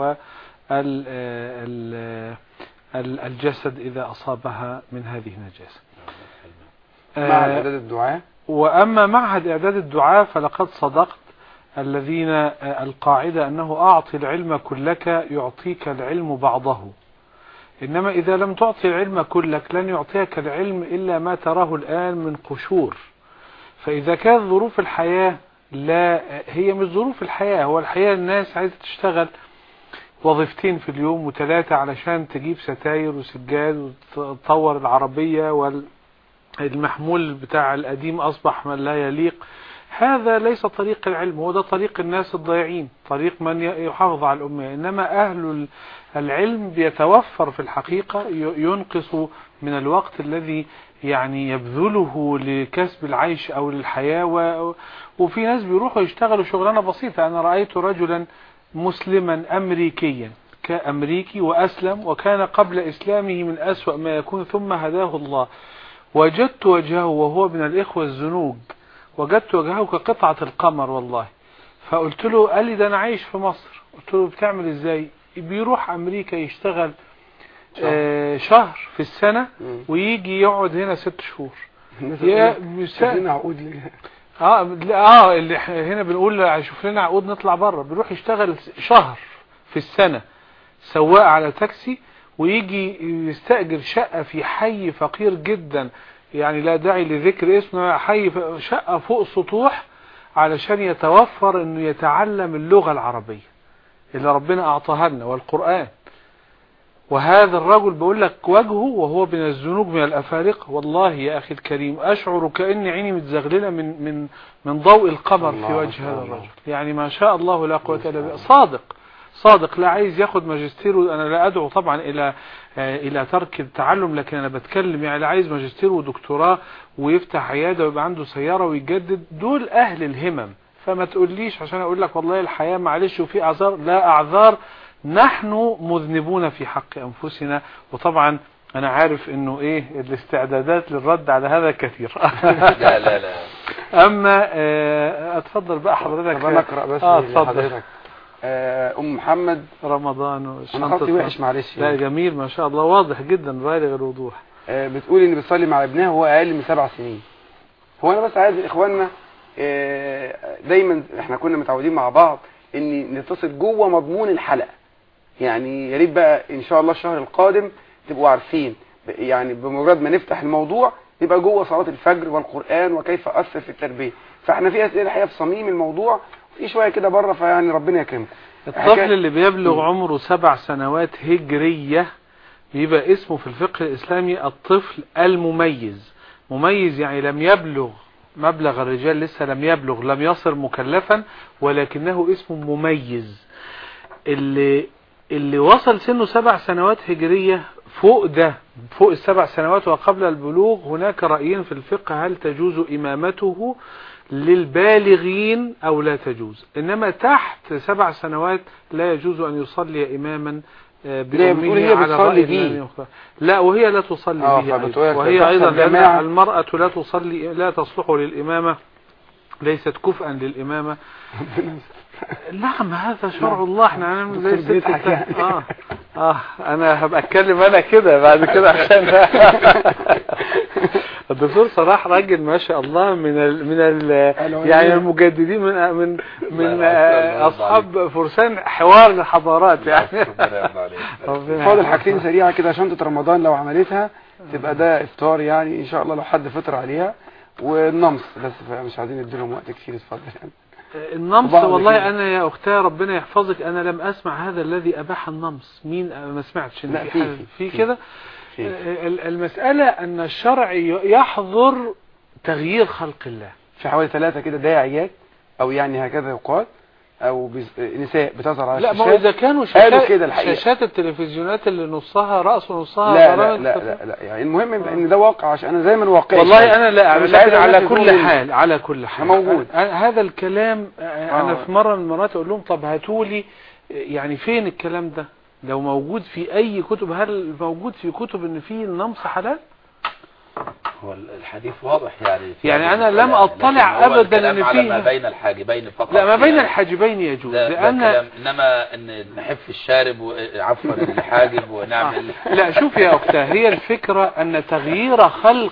والجسد إذا أصابها من هذه النجاسة. معهد إعداد الدعاء. وأما معهد إعداد الدعاء فلقد صدقت الذين القاعدة أنه أعطي العلم كلك يعطيك العلم بعضه، إنما إذا لم تعطي العلم كلك لن يعطيك العلم إلا ما تراه الآن من قشور. فإذا كانت ظروف الحياة لا هي مش ظروف الحياة، هو الحياة الناس عايزة تشتغل وظيفتين في اليوم و3 علشان تجيب ستاير وسجاد وتطور العربية، والمحمول بتاع القديم أصبح ما لا يليق، هذا ليس طريق العلم، هو ده طريق الناس الضائعين، طريق من يحافظ على الأمة. إنما أهل العلم بيتوفر في الحقيقة، ينقص من الوقت الذي يعني يبذله لكسب العيش أو للحياة. وفي ناس بيروحوا يشتغلوا شغلانة بسيطة. أنا رأيت رجلا مسلما أمريكيا كأمريكي وأسلم، وكان قبل إسلامه من أسوأ ما يكون، ثم هداه الله. وجدت وجهه وهو من الإخوة الزنوج، وجدت وجهه كقطعة القمر والله. فقلت له، قال لي ده أنا عايش في مصر. قلت له بتعمل إزاي؟ بيروح أمريكا يشتغل شهر في السنة ويجي يقعد هنا 6 شهور. لنا عقود ليه؟ اللي هنا بنقول شوف لنا عقود نطلع بره. بيروح يشتغل شهر في السنة سواق على تاكسي، ويجي يستأجر شقة في حي فقير جدا، يعني لا داعي لذكر اسمه، حي شقة فوق سطوح، علشان يتوفر انه يتعلم اللغة العربية اللي ربنا اعطاها لنا والقرآن. وهذا الرجل بقول لك وجهه وهو من الزنوج من الأفارقة، والله يا أخي الكريم أشعر كأن عيني متزغللة من ضوء القمر في وجه هذا الرجل. يعني ما شاء الله لا قوة إلا بالله. صادق لا عايز ياخد ماجستير. أنا لا أدعو طبعا إلى ترك التعلم، لكن أنا بتكلم يعني لا عايز ماجستير ودكتوراه ويفتح عيادة ويبقى عنده سيارة ويجدد. دول أهل الهمم. فما تقوليش عشان أقول لك والله الحياة معلش وفي أعذار، لا أعذار. نحن مذنبون في حق أنفسنا. وطبعا أنا عارف إنه الاستعدادات للرد على هذا كثير. لا أما أتفضل بقى حضرتك. أنا أقرأ بس اتفضل. أم محمد رمضان أنا خطي وحش معلش. لا جميل ما شاء الله، واضح جدا بالغ الوضوح. بتقول إن بتصلي مع ابنها وهو أقل من 7 سنين. هو أنا بس عايز إخواننا دايما إحنا كنا متعودين مع بعض إن نتصل جوه مضمون الحلقة. يعني يا ريت بقى ان شاء الله الشهر القادم تبقوا عارفين، يعني بمجرد ما نفتح الموضوع يبقى جوه صلاة الفجر والقرآن وكيف أثر في التربية. فاحنا في أسئلة الحقيقة في صميم الموضوع وفي شوية كده بره، فيعني ربنا يكرمكم. الطفل اللي بيبلغ عمره 7 سنوات هجرية بيبقى اسمه في الفقه الإسلامي الطفل المميز. مميز يعني لم يبلغ مبلغ الرجال، لسه لم يبلغ، لم يصر مكلفا، ولكنه اسمه مميز. اللي وصل سنه 7 سنوات هجرية فوق ال7 سنوات وقبل البلوغ، هناك رأيين في الفقه هل تجوز إمامته للبالغين أو لا تجوز. إنما تحت 7 سنوات لا يجوز أن يصلي إماما بأمه على رأي. لا وهي لا تصلي به، وهي أيضا لأن المرأة لا تصلح للإمامة، ليست كفءا للإمامة. نعم هذا شرع الله. احنا هنعمل زي الست. انا هبقى اتكلم انا كده بعد كده عشان الدكتور صلاح راجل ما شاء الله من يعني المجددين من اصحاب فرسان حوار الحضارات يعني. فاضل حاجتين سريعه كده. شنطه رمضان لو عملتها تبقى ده افطار يعني ان شاء الله لو حد فطر عليها. والنمص بس مش عايزين نديلهم وقت كتير. اتفضل يعني. النمص والله انا يا اختها ربنا يحفظك انا لم اسمع هذا الذي اباح النمص. مين ما سمعتش ان في كده. المسألة ان الشرع يحظر تغيير خلق الله. في حوالي 3 كده داعيات او يعني هكذا يقال او نساء بتظهر على الشاشات. لا ما اذا كانوا شاشات التلفزيونات اللي نصها رأس ونصها لا يعني المهم ان ده واقع عشان انا زي ما واقعي. والله انا لا على كل حال موجود هذا الكلام. انا في مرة من المرات اقول لهم طب هاتولي يعني فين الكلام ده لو موجود في اي كتب. هل موجود في كتب ان في النمص حلال؟ هو الحديث واضح يعني انا لم اطلع ابدا ان فيه ما بين الحاجبين فقط. لا ما بين الحاجبين يجوز لان انما ان نحف الشارب وعفوا الحاجب ونعمل لا شوف يا اختها هي الفكرة ان تغيير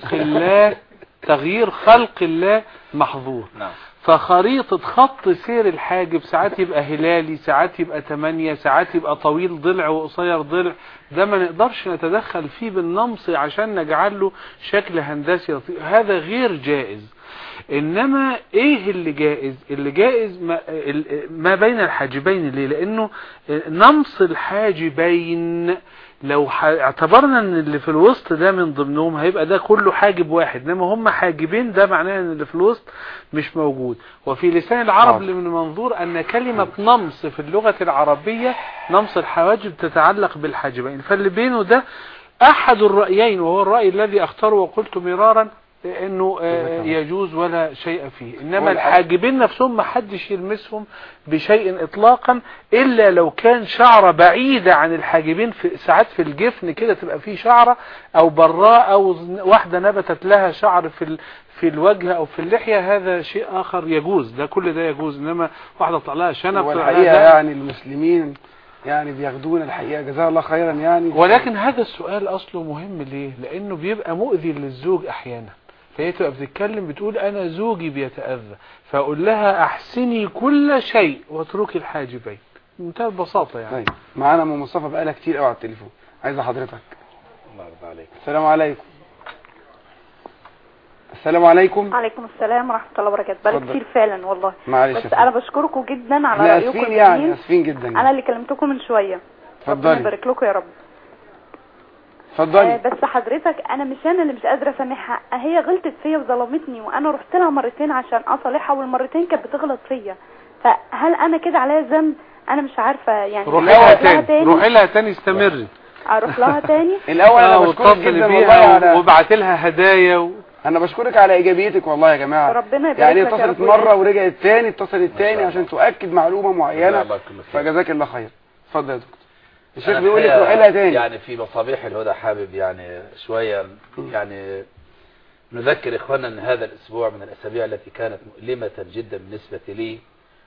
خلق الله محظور. نعم. فخريطة خط سير الحاجب ساعات يبقى هلالي، ساعات يبقى 8، ساعات يبقى طويل ضلع وقصير ضلع. ده ما نقدرش نتدخل فيه بالنمص عشان نجعل له شكل هندسي لطيف. هذا غير جائز. انما ايه اللي جائز؟ اللي جائز ما بين الحاجبين. ليه؟ لانه نمص الحاجبين لو اعتبرنا ان اللي في الوسط ده من ضمنهم هيبقى ده كله حاجب واحد، انما هم حاجبين، ده معناه ان اللي في الوسط مش موجود. وفي لسان العرب من منظور ان كلمة نمص في اللغة العربية، نمص الحواجب تتعلق بالحاجبين، فاللي بينه ده احد الرأيين، وهو الرأي الذي اختاره وقلت مرارا انه يجوز ولا شيء فيه. انما الحاجبين نفسهم ما حدش يلمسهم بشيء اطلاقا، الا لو كان شعرة بعيدة عن الحاجبين، في ساعات في الجفن كده تبقى فيه شعرة، او براء، او واحدة نبتت لها شعر في الوجه او في اللحية، هذا شيء اخر يجوز، ده كل ده يجوز. انما واحدة طلع لها شنب، والحقيقة يعني المسلمين يعني بياخدون الحقيقة جزاه الله خيرا يعني. ولكن هذا السؤال اصله مهم ليه؟ لانه بيبقى مؤذي للزوج احيانا، فهي تبقى بتتكلم بتقول انا زوجي بيتأذى، فاقول لها احسني كل شيء واتركي الحاجبين، بمنتهى البساطة يعني. طيب معانا ام مصطفى بقالها كتير قوي على التليفون، عايزه حضرتك. الله يرضى عليك. السلام عليكم. السلام عليكم. وعليكم السلام ورحمة الله وبركاته. بقالي كتير فعلا والله، معلش بس انا بشكركم جدا على رأيكم الجميل. يعني اسفين جدا انا اللي كلمتكم من شوية. اتفضلي. ربنا يبارك لكم يا رب. اتفضلي. بس حضرتك انا اللي مش قادره اسامحها، هي غلطت فيا وظلمتني، وانا رحت لها مرتين عشان اصالحها، والمرتين كانت بتغلط فيا، فهل انا كده عليا ذنب؟ انا مش عارفه يعني. روحي لها تاني، روحي لها تاني، استمري. اروح لها تاني. الاول انا بشكرك جدا والله، وبعت لها هدايا انا بشكرك على ايجابيتك والله يا جماعه. ربنا يبارك يعني لك. اتصلت مره ورجعت تاني، اتصلت تاني عشان تؤكد معلومه معينه، فجزاك الله خير. اتفضل يا دكتور. الشيخ بيقول لك روحي لها تاني. يعني في مصابيح الهدى حابب يعني شويه يعني نذكر اخواننا ان هذا الاسبوع من الاسابيع التي كانت مؤلمه جدا بالنسبه لي،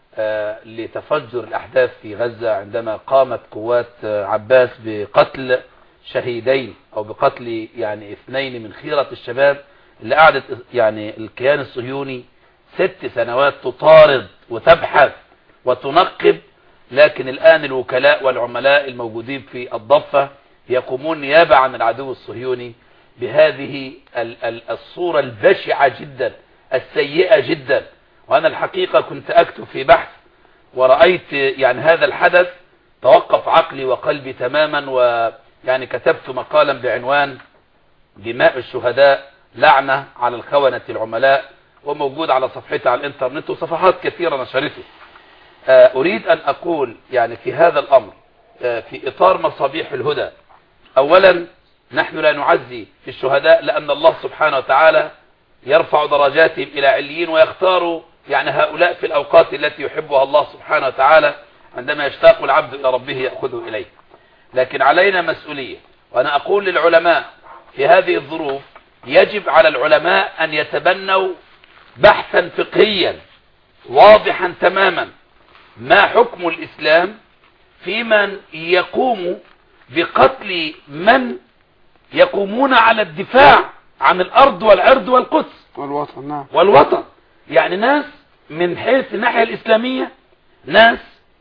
لتفجر الاحداث في غزه، عندما قامت قوات عباس بقتل شهيدين او بقتل يعني 2 من خيرة الشباب اللي قعدت يعني الكيان الصهيوني 6 سنوات تطارد وتبحث وتنقب، لكن الآن الوكلاء والعملاء الموجودين في الضفة يقومون نيابة عن العدو الصهيوني بهذه الصورة البشعة جدا السيئة جدا. وأنا الحقيقة كنت أكتب في بحث ورأيت يعني هذا الحدث، توقف عقلي وقلبي تماما، ويعني كتبت مقالا بعنوان دماء الشهداء لعنة على الخونة العملاء، وموجود على صفحتي على الانترنت وصفحات كثيرة نشرته. أريد أن أقول يعني في هذا الأمر في إطار مصابيح الهدى، أولا نحن لا نعزي في الشهداء، لأن الله سبحانه وتعالى يرفع درجاتهم إلى عليين، ويختار يعني هؤلاء في الأوقات التي يحبها الله سبحانه وتعالى، عندما يشتاق العبد إلى ربه يأخذه إليه. لكن علينا مسؤولية، وأنا أقول للعلماء في هذه الظروف يجب على العلماء أن يتبنوا بحثا فقهيا واضحا تماما، ما حكم الإسلام في من يقوم بقتل من يقومون على الدفاع عن الأرض والعرض والقدس والوطن. نعم. والوطن، يعني ناس من حيث الناحية الإسلامية ناس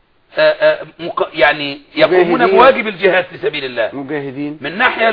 يعني يقومون بواجب الجهاد في سبيل الله، مجاهدين. من ناحية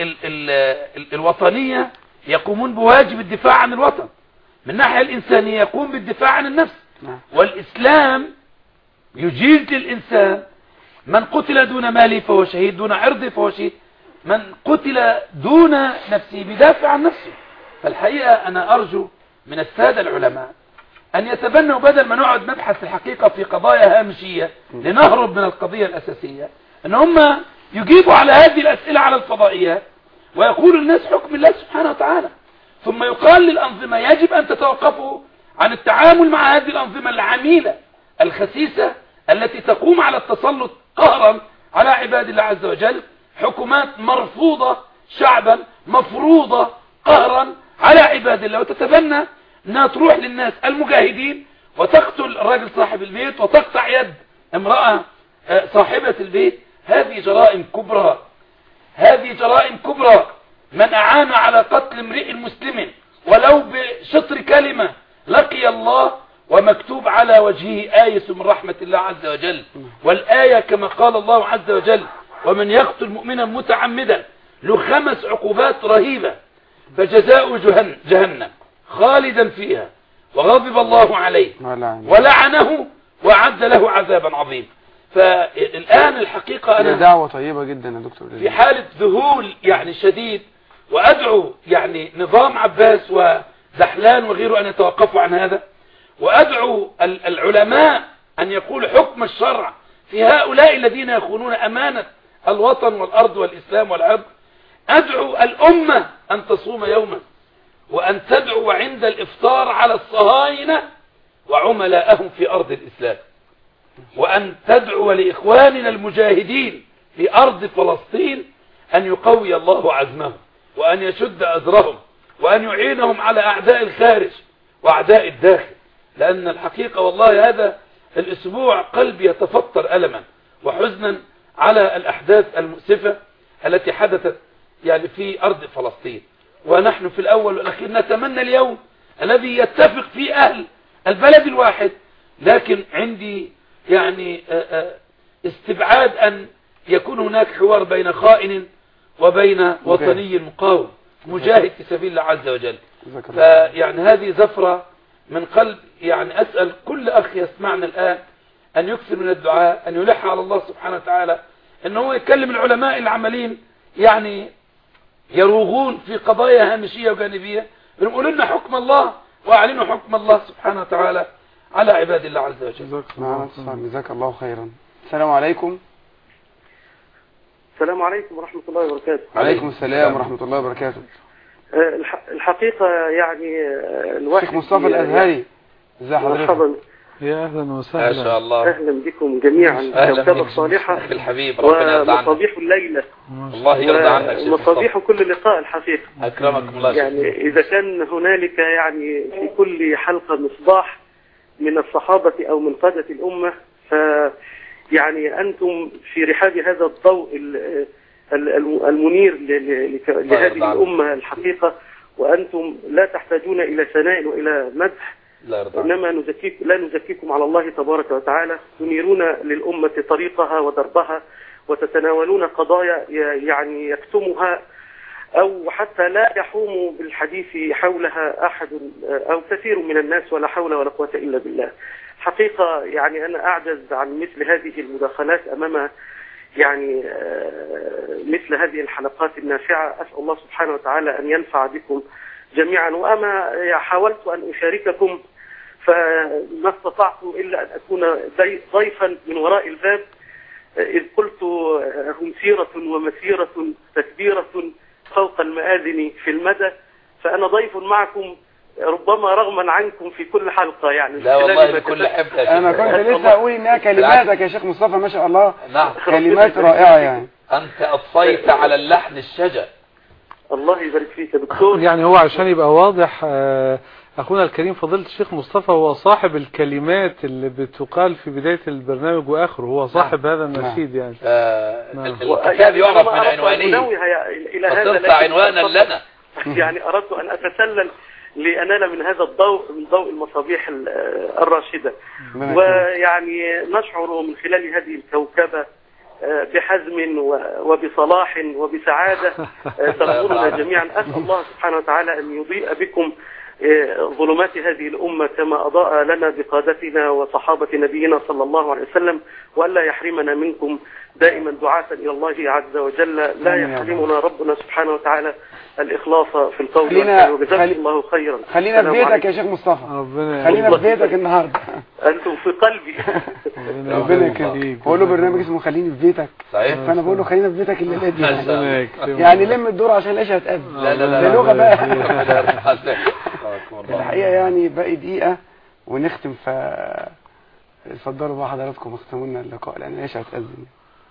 الوطنية يقومون بواجب الدفاع عن الوطن، من ناحية الإنسانية يقوم بالدفاع عن النفس. والإسلام يجيز للإنسان من قتل دون ماله فهو شهيد، دون عرضه فهو شهيد، من قتل دون نفسه بدافع عن نفسه. فالحقيقة أنا أرجو من السادة العلماء أن يتبنوا، بدل ما نقعد نبحث الحقيقة في قضايا هامشية لنهرب من القضية الأساسية، أن هم يجيبوا على هذه الأسئلة على الفضائيات ويقولوا الناس حكم الله سبحانه وتعالى، ثم يقال للأنظمة يجب أن تتوقفوا عن التعامل مع هذه الأنظمة العميلة الخسيسة التي تقوم على التسلط قهرا على عباد الله عز وجل، حكومات مرفوضة شعبا مفروضة قهرا على عباد الله، وتتبنى انها تروح للناس المجاهدين وتقتل الراجل صاحب البيت وتقطع يد امرأة صاحبة البيت. هذه جرائم كبرى، هذه جرائم كبرى. من أعان على قتل امرئ مسلم ولو بشطر كلمة لقي الله ومكتوب على وجهه آية من رحمة الله عز وجل. والآية كما قال الله عز وجل: ومن يقتل مؤمنا متعمدا له 5 عقوبات رهيبة، فجزاء جهنم خالدا فيها وغضب الله عليه ولعنه وأعد له عذابا عظيما. فالآن الحقيقة أنا دعوة طيبة جدا يا دكتور في حالة ذهول يعني شديد، وأدعو يعني نظام عباس ودحلان وغيره أن يتوقفوا عن هذا، وأدعو العلماء أن يقولوا حكم الشرع في هؤلاء الذين يخونون أمانة الوطن والأرض والإسلام والعرض. أدعو الأمة أن تصوم يوما، وأن تدعو عند الإفطار على الصهاينة وعملاءهم في أرض الإسلام، وأن تدعو لإخواننا المجاهدين في أرض فلسطين أن يقوي الله عزمهم، وأن يشد أزرهم، وأن يعينهم على أعداء الخارج وأعداء الداخل. لأن الحقيقة والله هذا الأسبوع قلبي يتفطر ألما وحزنا على الأحداث المؤسفة التي حدثت يعني في أرض فلسطين. ونحن في الأول والأخير نتمنى اليوم الذي يتفق فيه أهل البلد الواحد، لكن عندي يعني استبعاد أن يكون هناك حوار بين خائن وبين وطني مقاوم مجاهد في سبيل الله عز وجل. فيعني هذه زفرة من قلب. يعني أسأل كل أخ يسمعنا الآن أن يكثر من الدعاء، أن يلح على الله سبحانه وتعالى أنه يكلم العلماء العملين يعني يروغون في قضايا هامشية وجانبية، يقولوا لنا حكم الله وأعلنوا حكم الله سبحانه وتعالى على عباد الله عز وجل. جزاك الله خيرا. السلام عليكم. السلام عليكم ورحمة الله وبركاته. عليكم السلام ورحمة الله وبركاته. الحقيقة يعني الواحد شيخ مصطفى الأزهري، ازي حضرتك؟ يا أهلا وسهلا. ما شاء الله. أهلا بكم جميعا. كوكب الصالحة الحبيب، ربنا يرضى عنك. ومصابيح الليلة، الله يرضى عنك شيخ مصابيح كل لقاء الحقيقة. أكرمكم الله. يعني إذا كان هنالك يعني في كل حلقة مصباح من الصحابة أو من قادة الأمة، يعني أنتم في رحاب هذا الضوء المنير لهذه الأمة الحقيقة، وأنتم لا تحتاجون إلى ثناء وإلى مدح، إنما لا نزكيكم على الله تبارك وتعالى. تنيرون للأمة طريقها ودربها، وتتناولون قضايا يعني يكتمها أو حتى لا يحوم بالحديث حولها أحد أو كثير من الناس، ولا حول ولا قوة إلا بالله. حقيقة يعني أنا أعجز عن مثل هذه المداخلات أمام يعني مثل هذه الحلقات النافعة. أسأل الله سبحانه وتعالى أن ينفع بكم جميعا. وأما حاولت أن أشارككم فما استطعت إلا أن أكون ضيفا من وراء الباب، إذ قلت هم سيرة ومسيرة تكبيرة فوق المآذن في المدى، فأنا ضيف معكم ربما رغما عنكم في كل حلقة. يعني لا والله بكل حبة. أنا كنت لسه أقول إنها كلماتك يا شيخ مصطفى ما شاء الله. نعم. كلمات رائعة يعني. أنت أضفيت على اللحن الشجر. الله يبارك فيك يا دكتور. يعني هو عشان يبقى واضح أخونا الكريم فضيلة الشيخ مصطفى هو صاحب الكلمات اللي بتقال في بداية البرنامج وآخره، هو صاحب هذا النشيد يعني. الكتاب يعرف من عنوانه، فصرت عنوانا لنا. يعني أردت أن أتسلل لأنال من هذا الضوء، من ضوء المصابيح الراشدة، ويعني نشعر من خلال هذه الكوكبة بحزم وبصلاح وبسعادة تغمرنا جميعا. أسأل الله سبحانه وتعالى أن يضيء بكم ظلمات هذه الأمة كما أضاء لنا بقادتنا وصحابة نبينا صلى الله عليه وسلم، وألا يحرمنا منكم دائما دعاة إلى الله عز وجل. لا يحرمنا ربنا سبحانه وتعالى الإخلاص في القول والفعل، وجزاكم الله خيرا. خلينا في بيتك يا شيخ مصطفى، خلينا في بيتك النهارده. أنتم في قلبي. ربنا يكرمك. بقول له برنامج اسمه خليني في بيتك، فأنا بقول له خلينا في بيتك الليلة دي يعني لم الدور عشان العشاء هتقابل. لا لا لا ده لغة بقى. الحقيقة يعني باقي دقيقة ونختم، اتفضلوا بقى حضراتكم اختموا لنا اللقاء لأن العشاء هتأذن.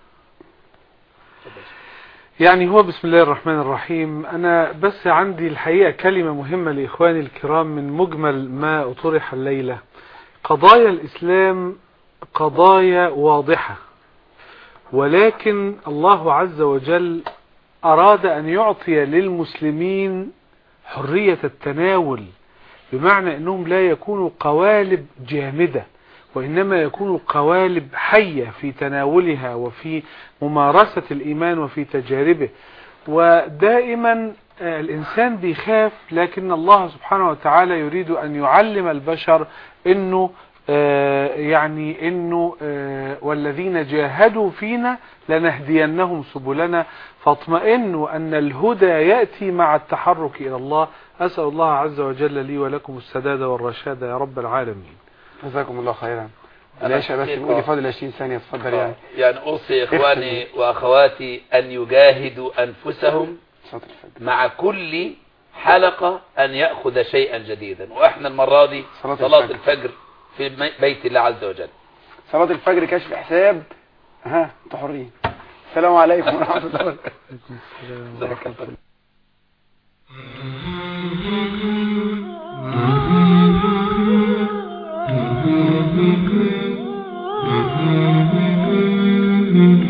يعني هو بسم الله الرحمن الرحيم. أنا بس عندي الحقيقة كلمة مهمة لإخواني الكرام من مجمل ما أطرح الليلة. قضايا الإسلام قضايا واضحة، ولكن الله عز وجل أراد أن يعطي للمسلمين حرية التناول، بمعنى أنهم لا يكونوا قوالب جامدة، وإنما يكونوا قوالب حية في تناولها وفي ممارسة الإيمان وفي تجاربه. ودائما الإنسان بيخاف، لكن الله سبحانه وتعالى يريد أن يعلم البشر أنه يعني انه والذين جاهدوا فينا لنهدينهم سبلنا، فاطمئنوا ان الهدى يأتي مع التحرك الى الله. اسأل الله عز وجل لي ولكم السداد والرشاد يا رب العالمين. جزاكم الله خيرا. ليش بس نقول فاضل 20 ثانية اتفضل. يعني اوصي اخواني واخواتي ان يجاهدوا انفسهم مع كل حلقة ان يأخذ شيئا جديدا، واحنا المرة دي صلاة الفجر في بيت الله عز وجل. صلاة الفجر كشف حساب. انتوا حرين. السلام عليكم ورحمة الله وبركاته.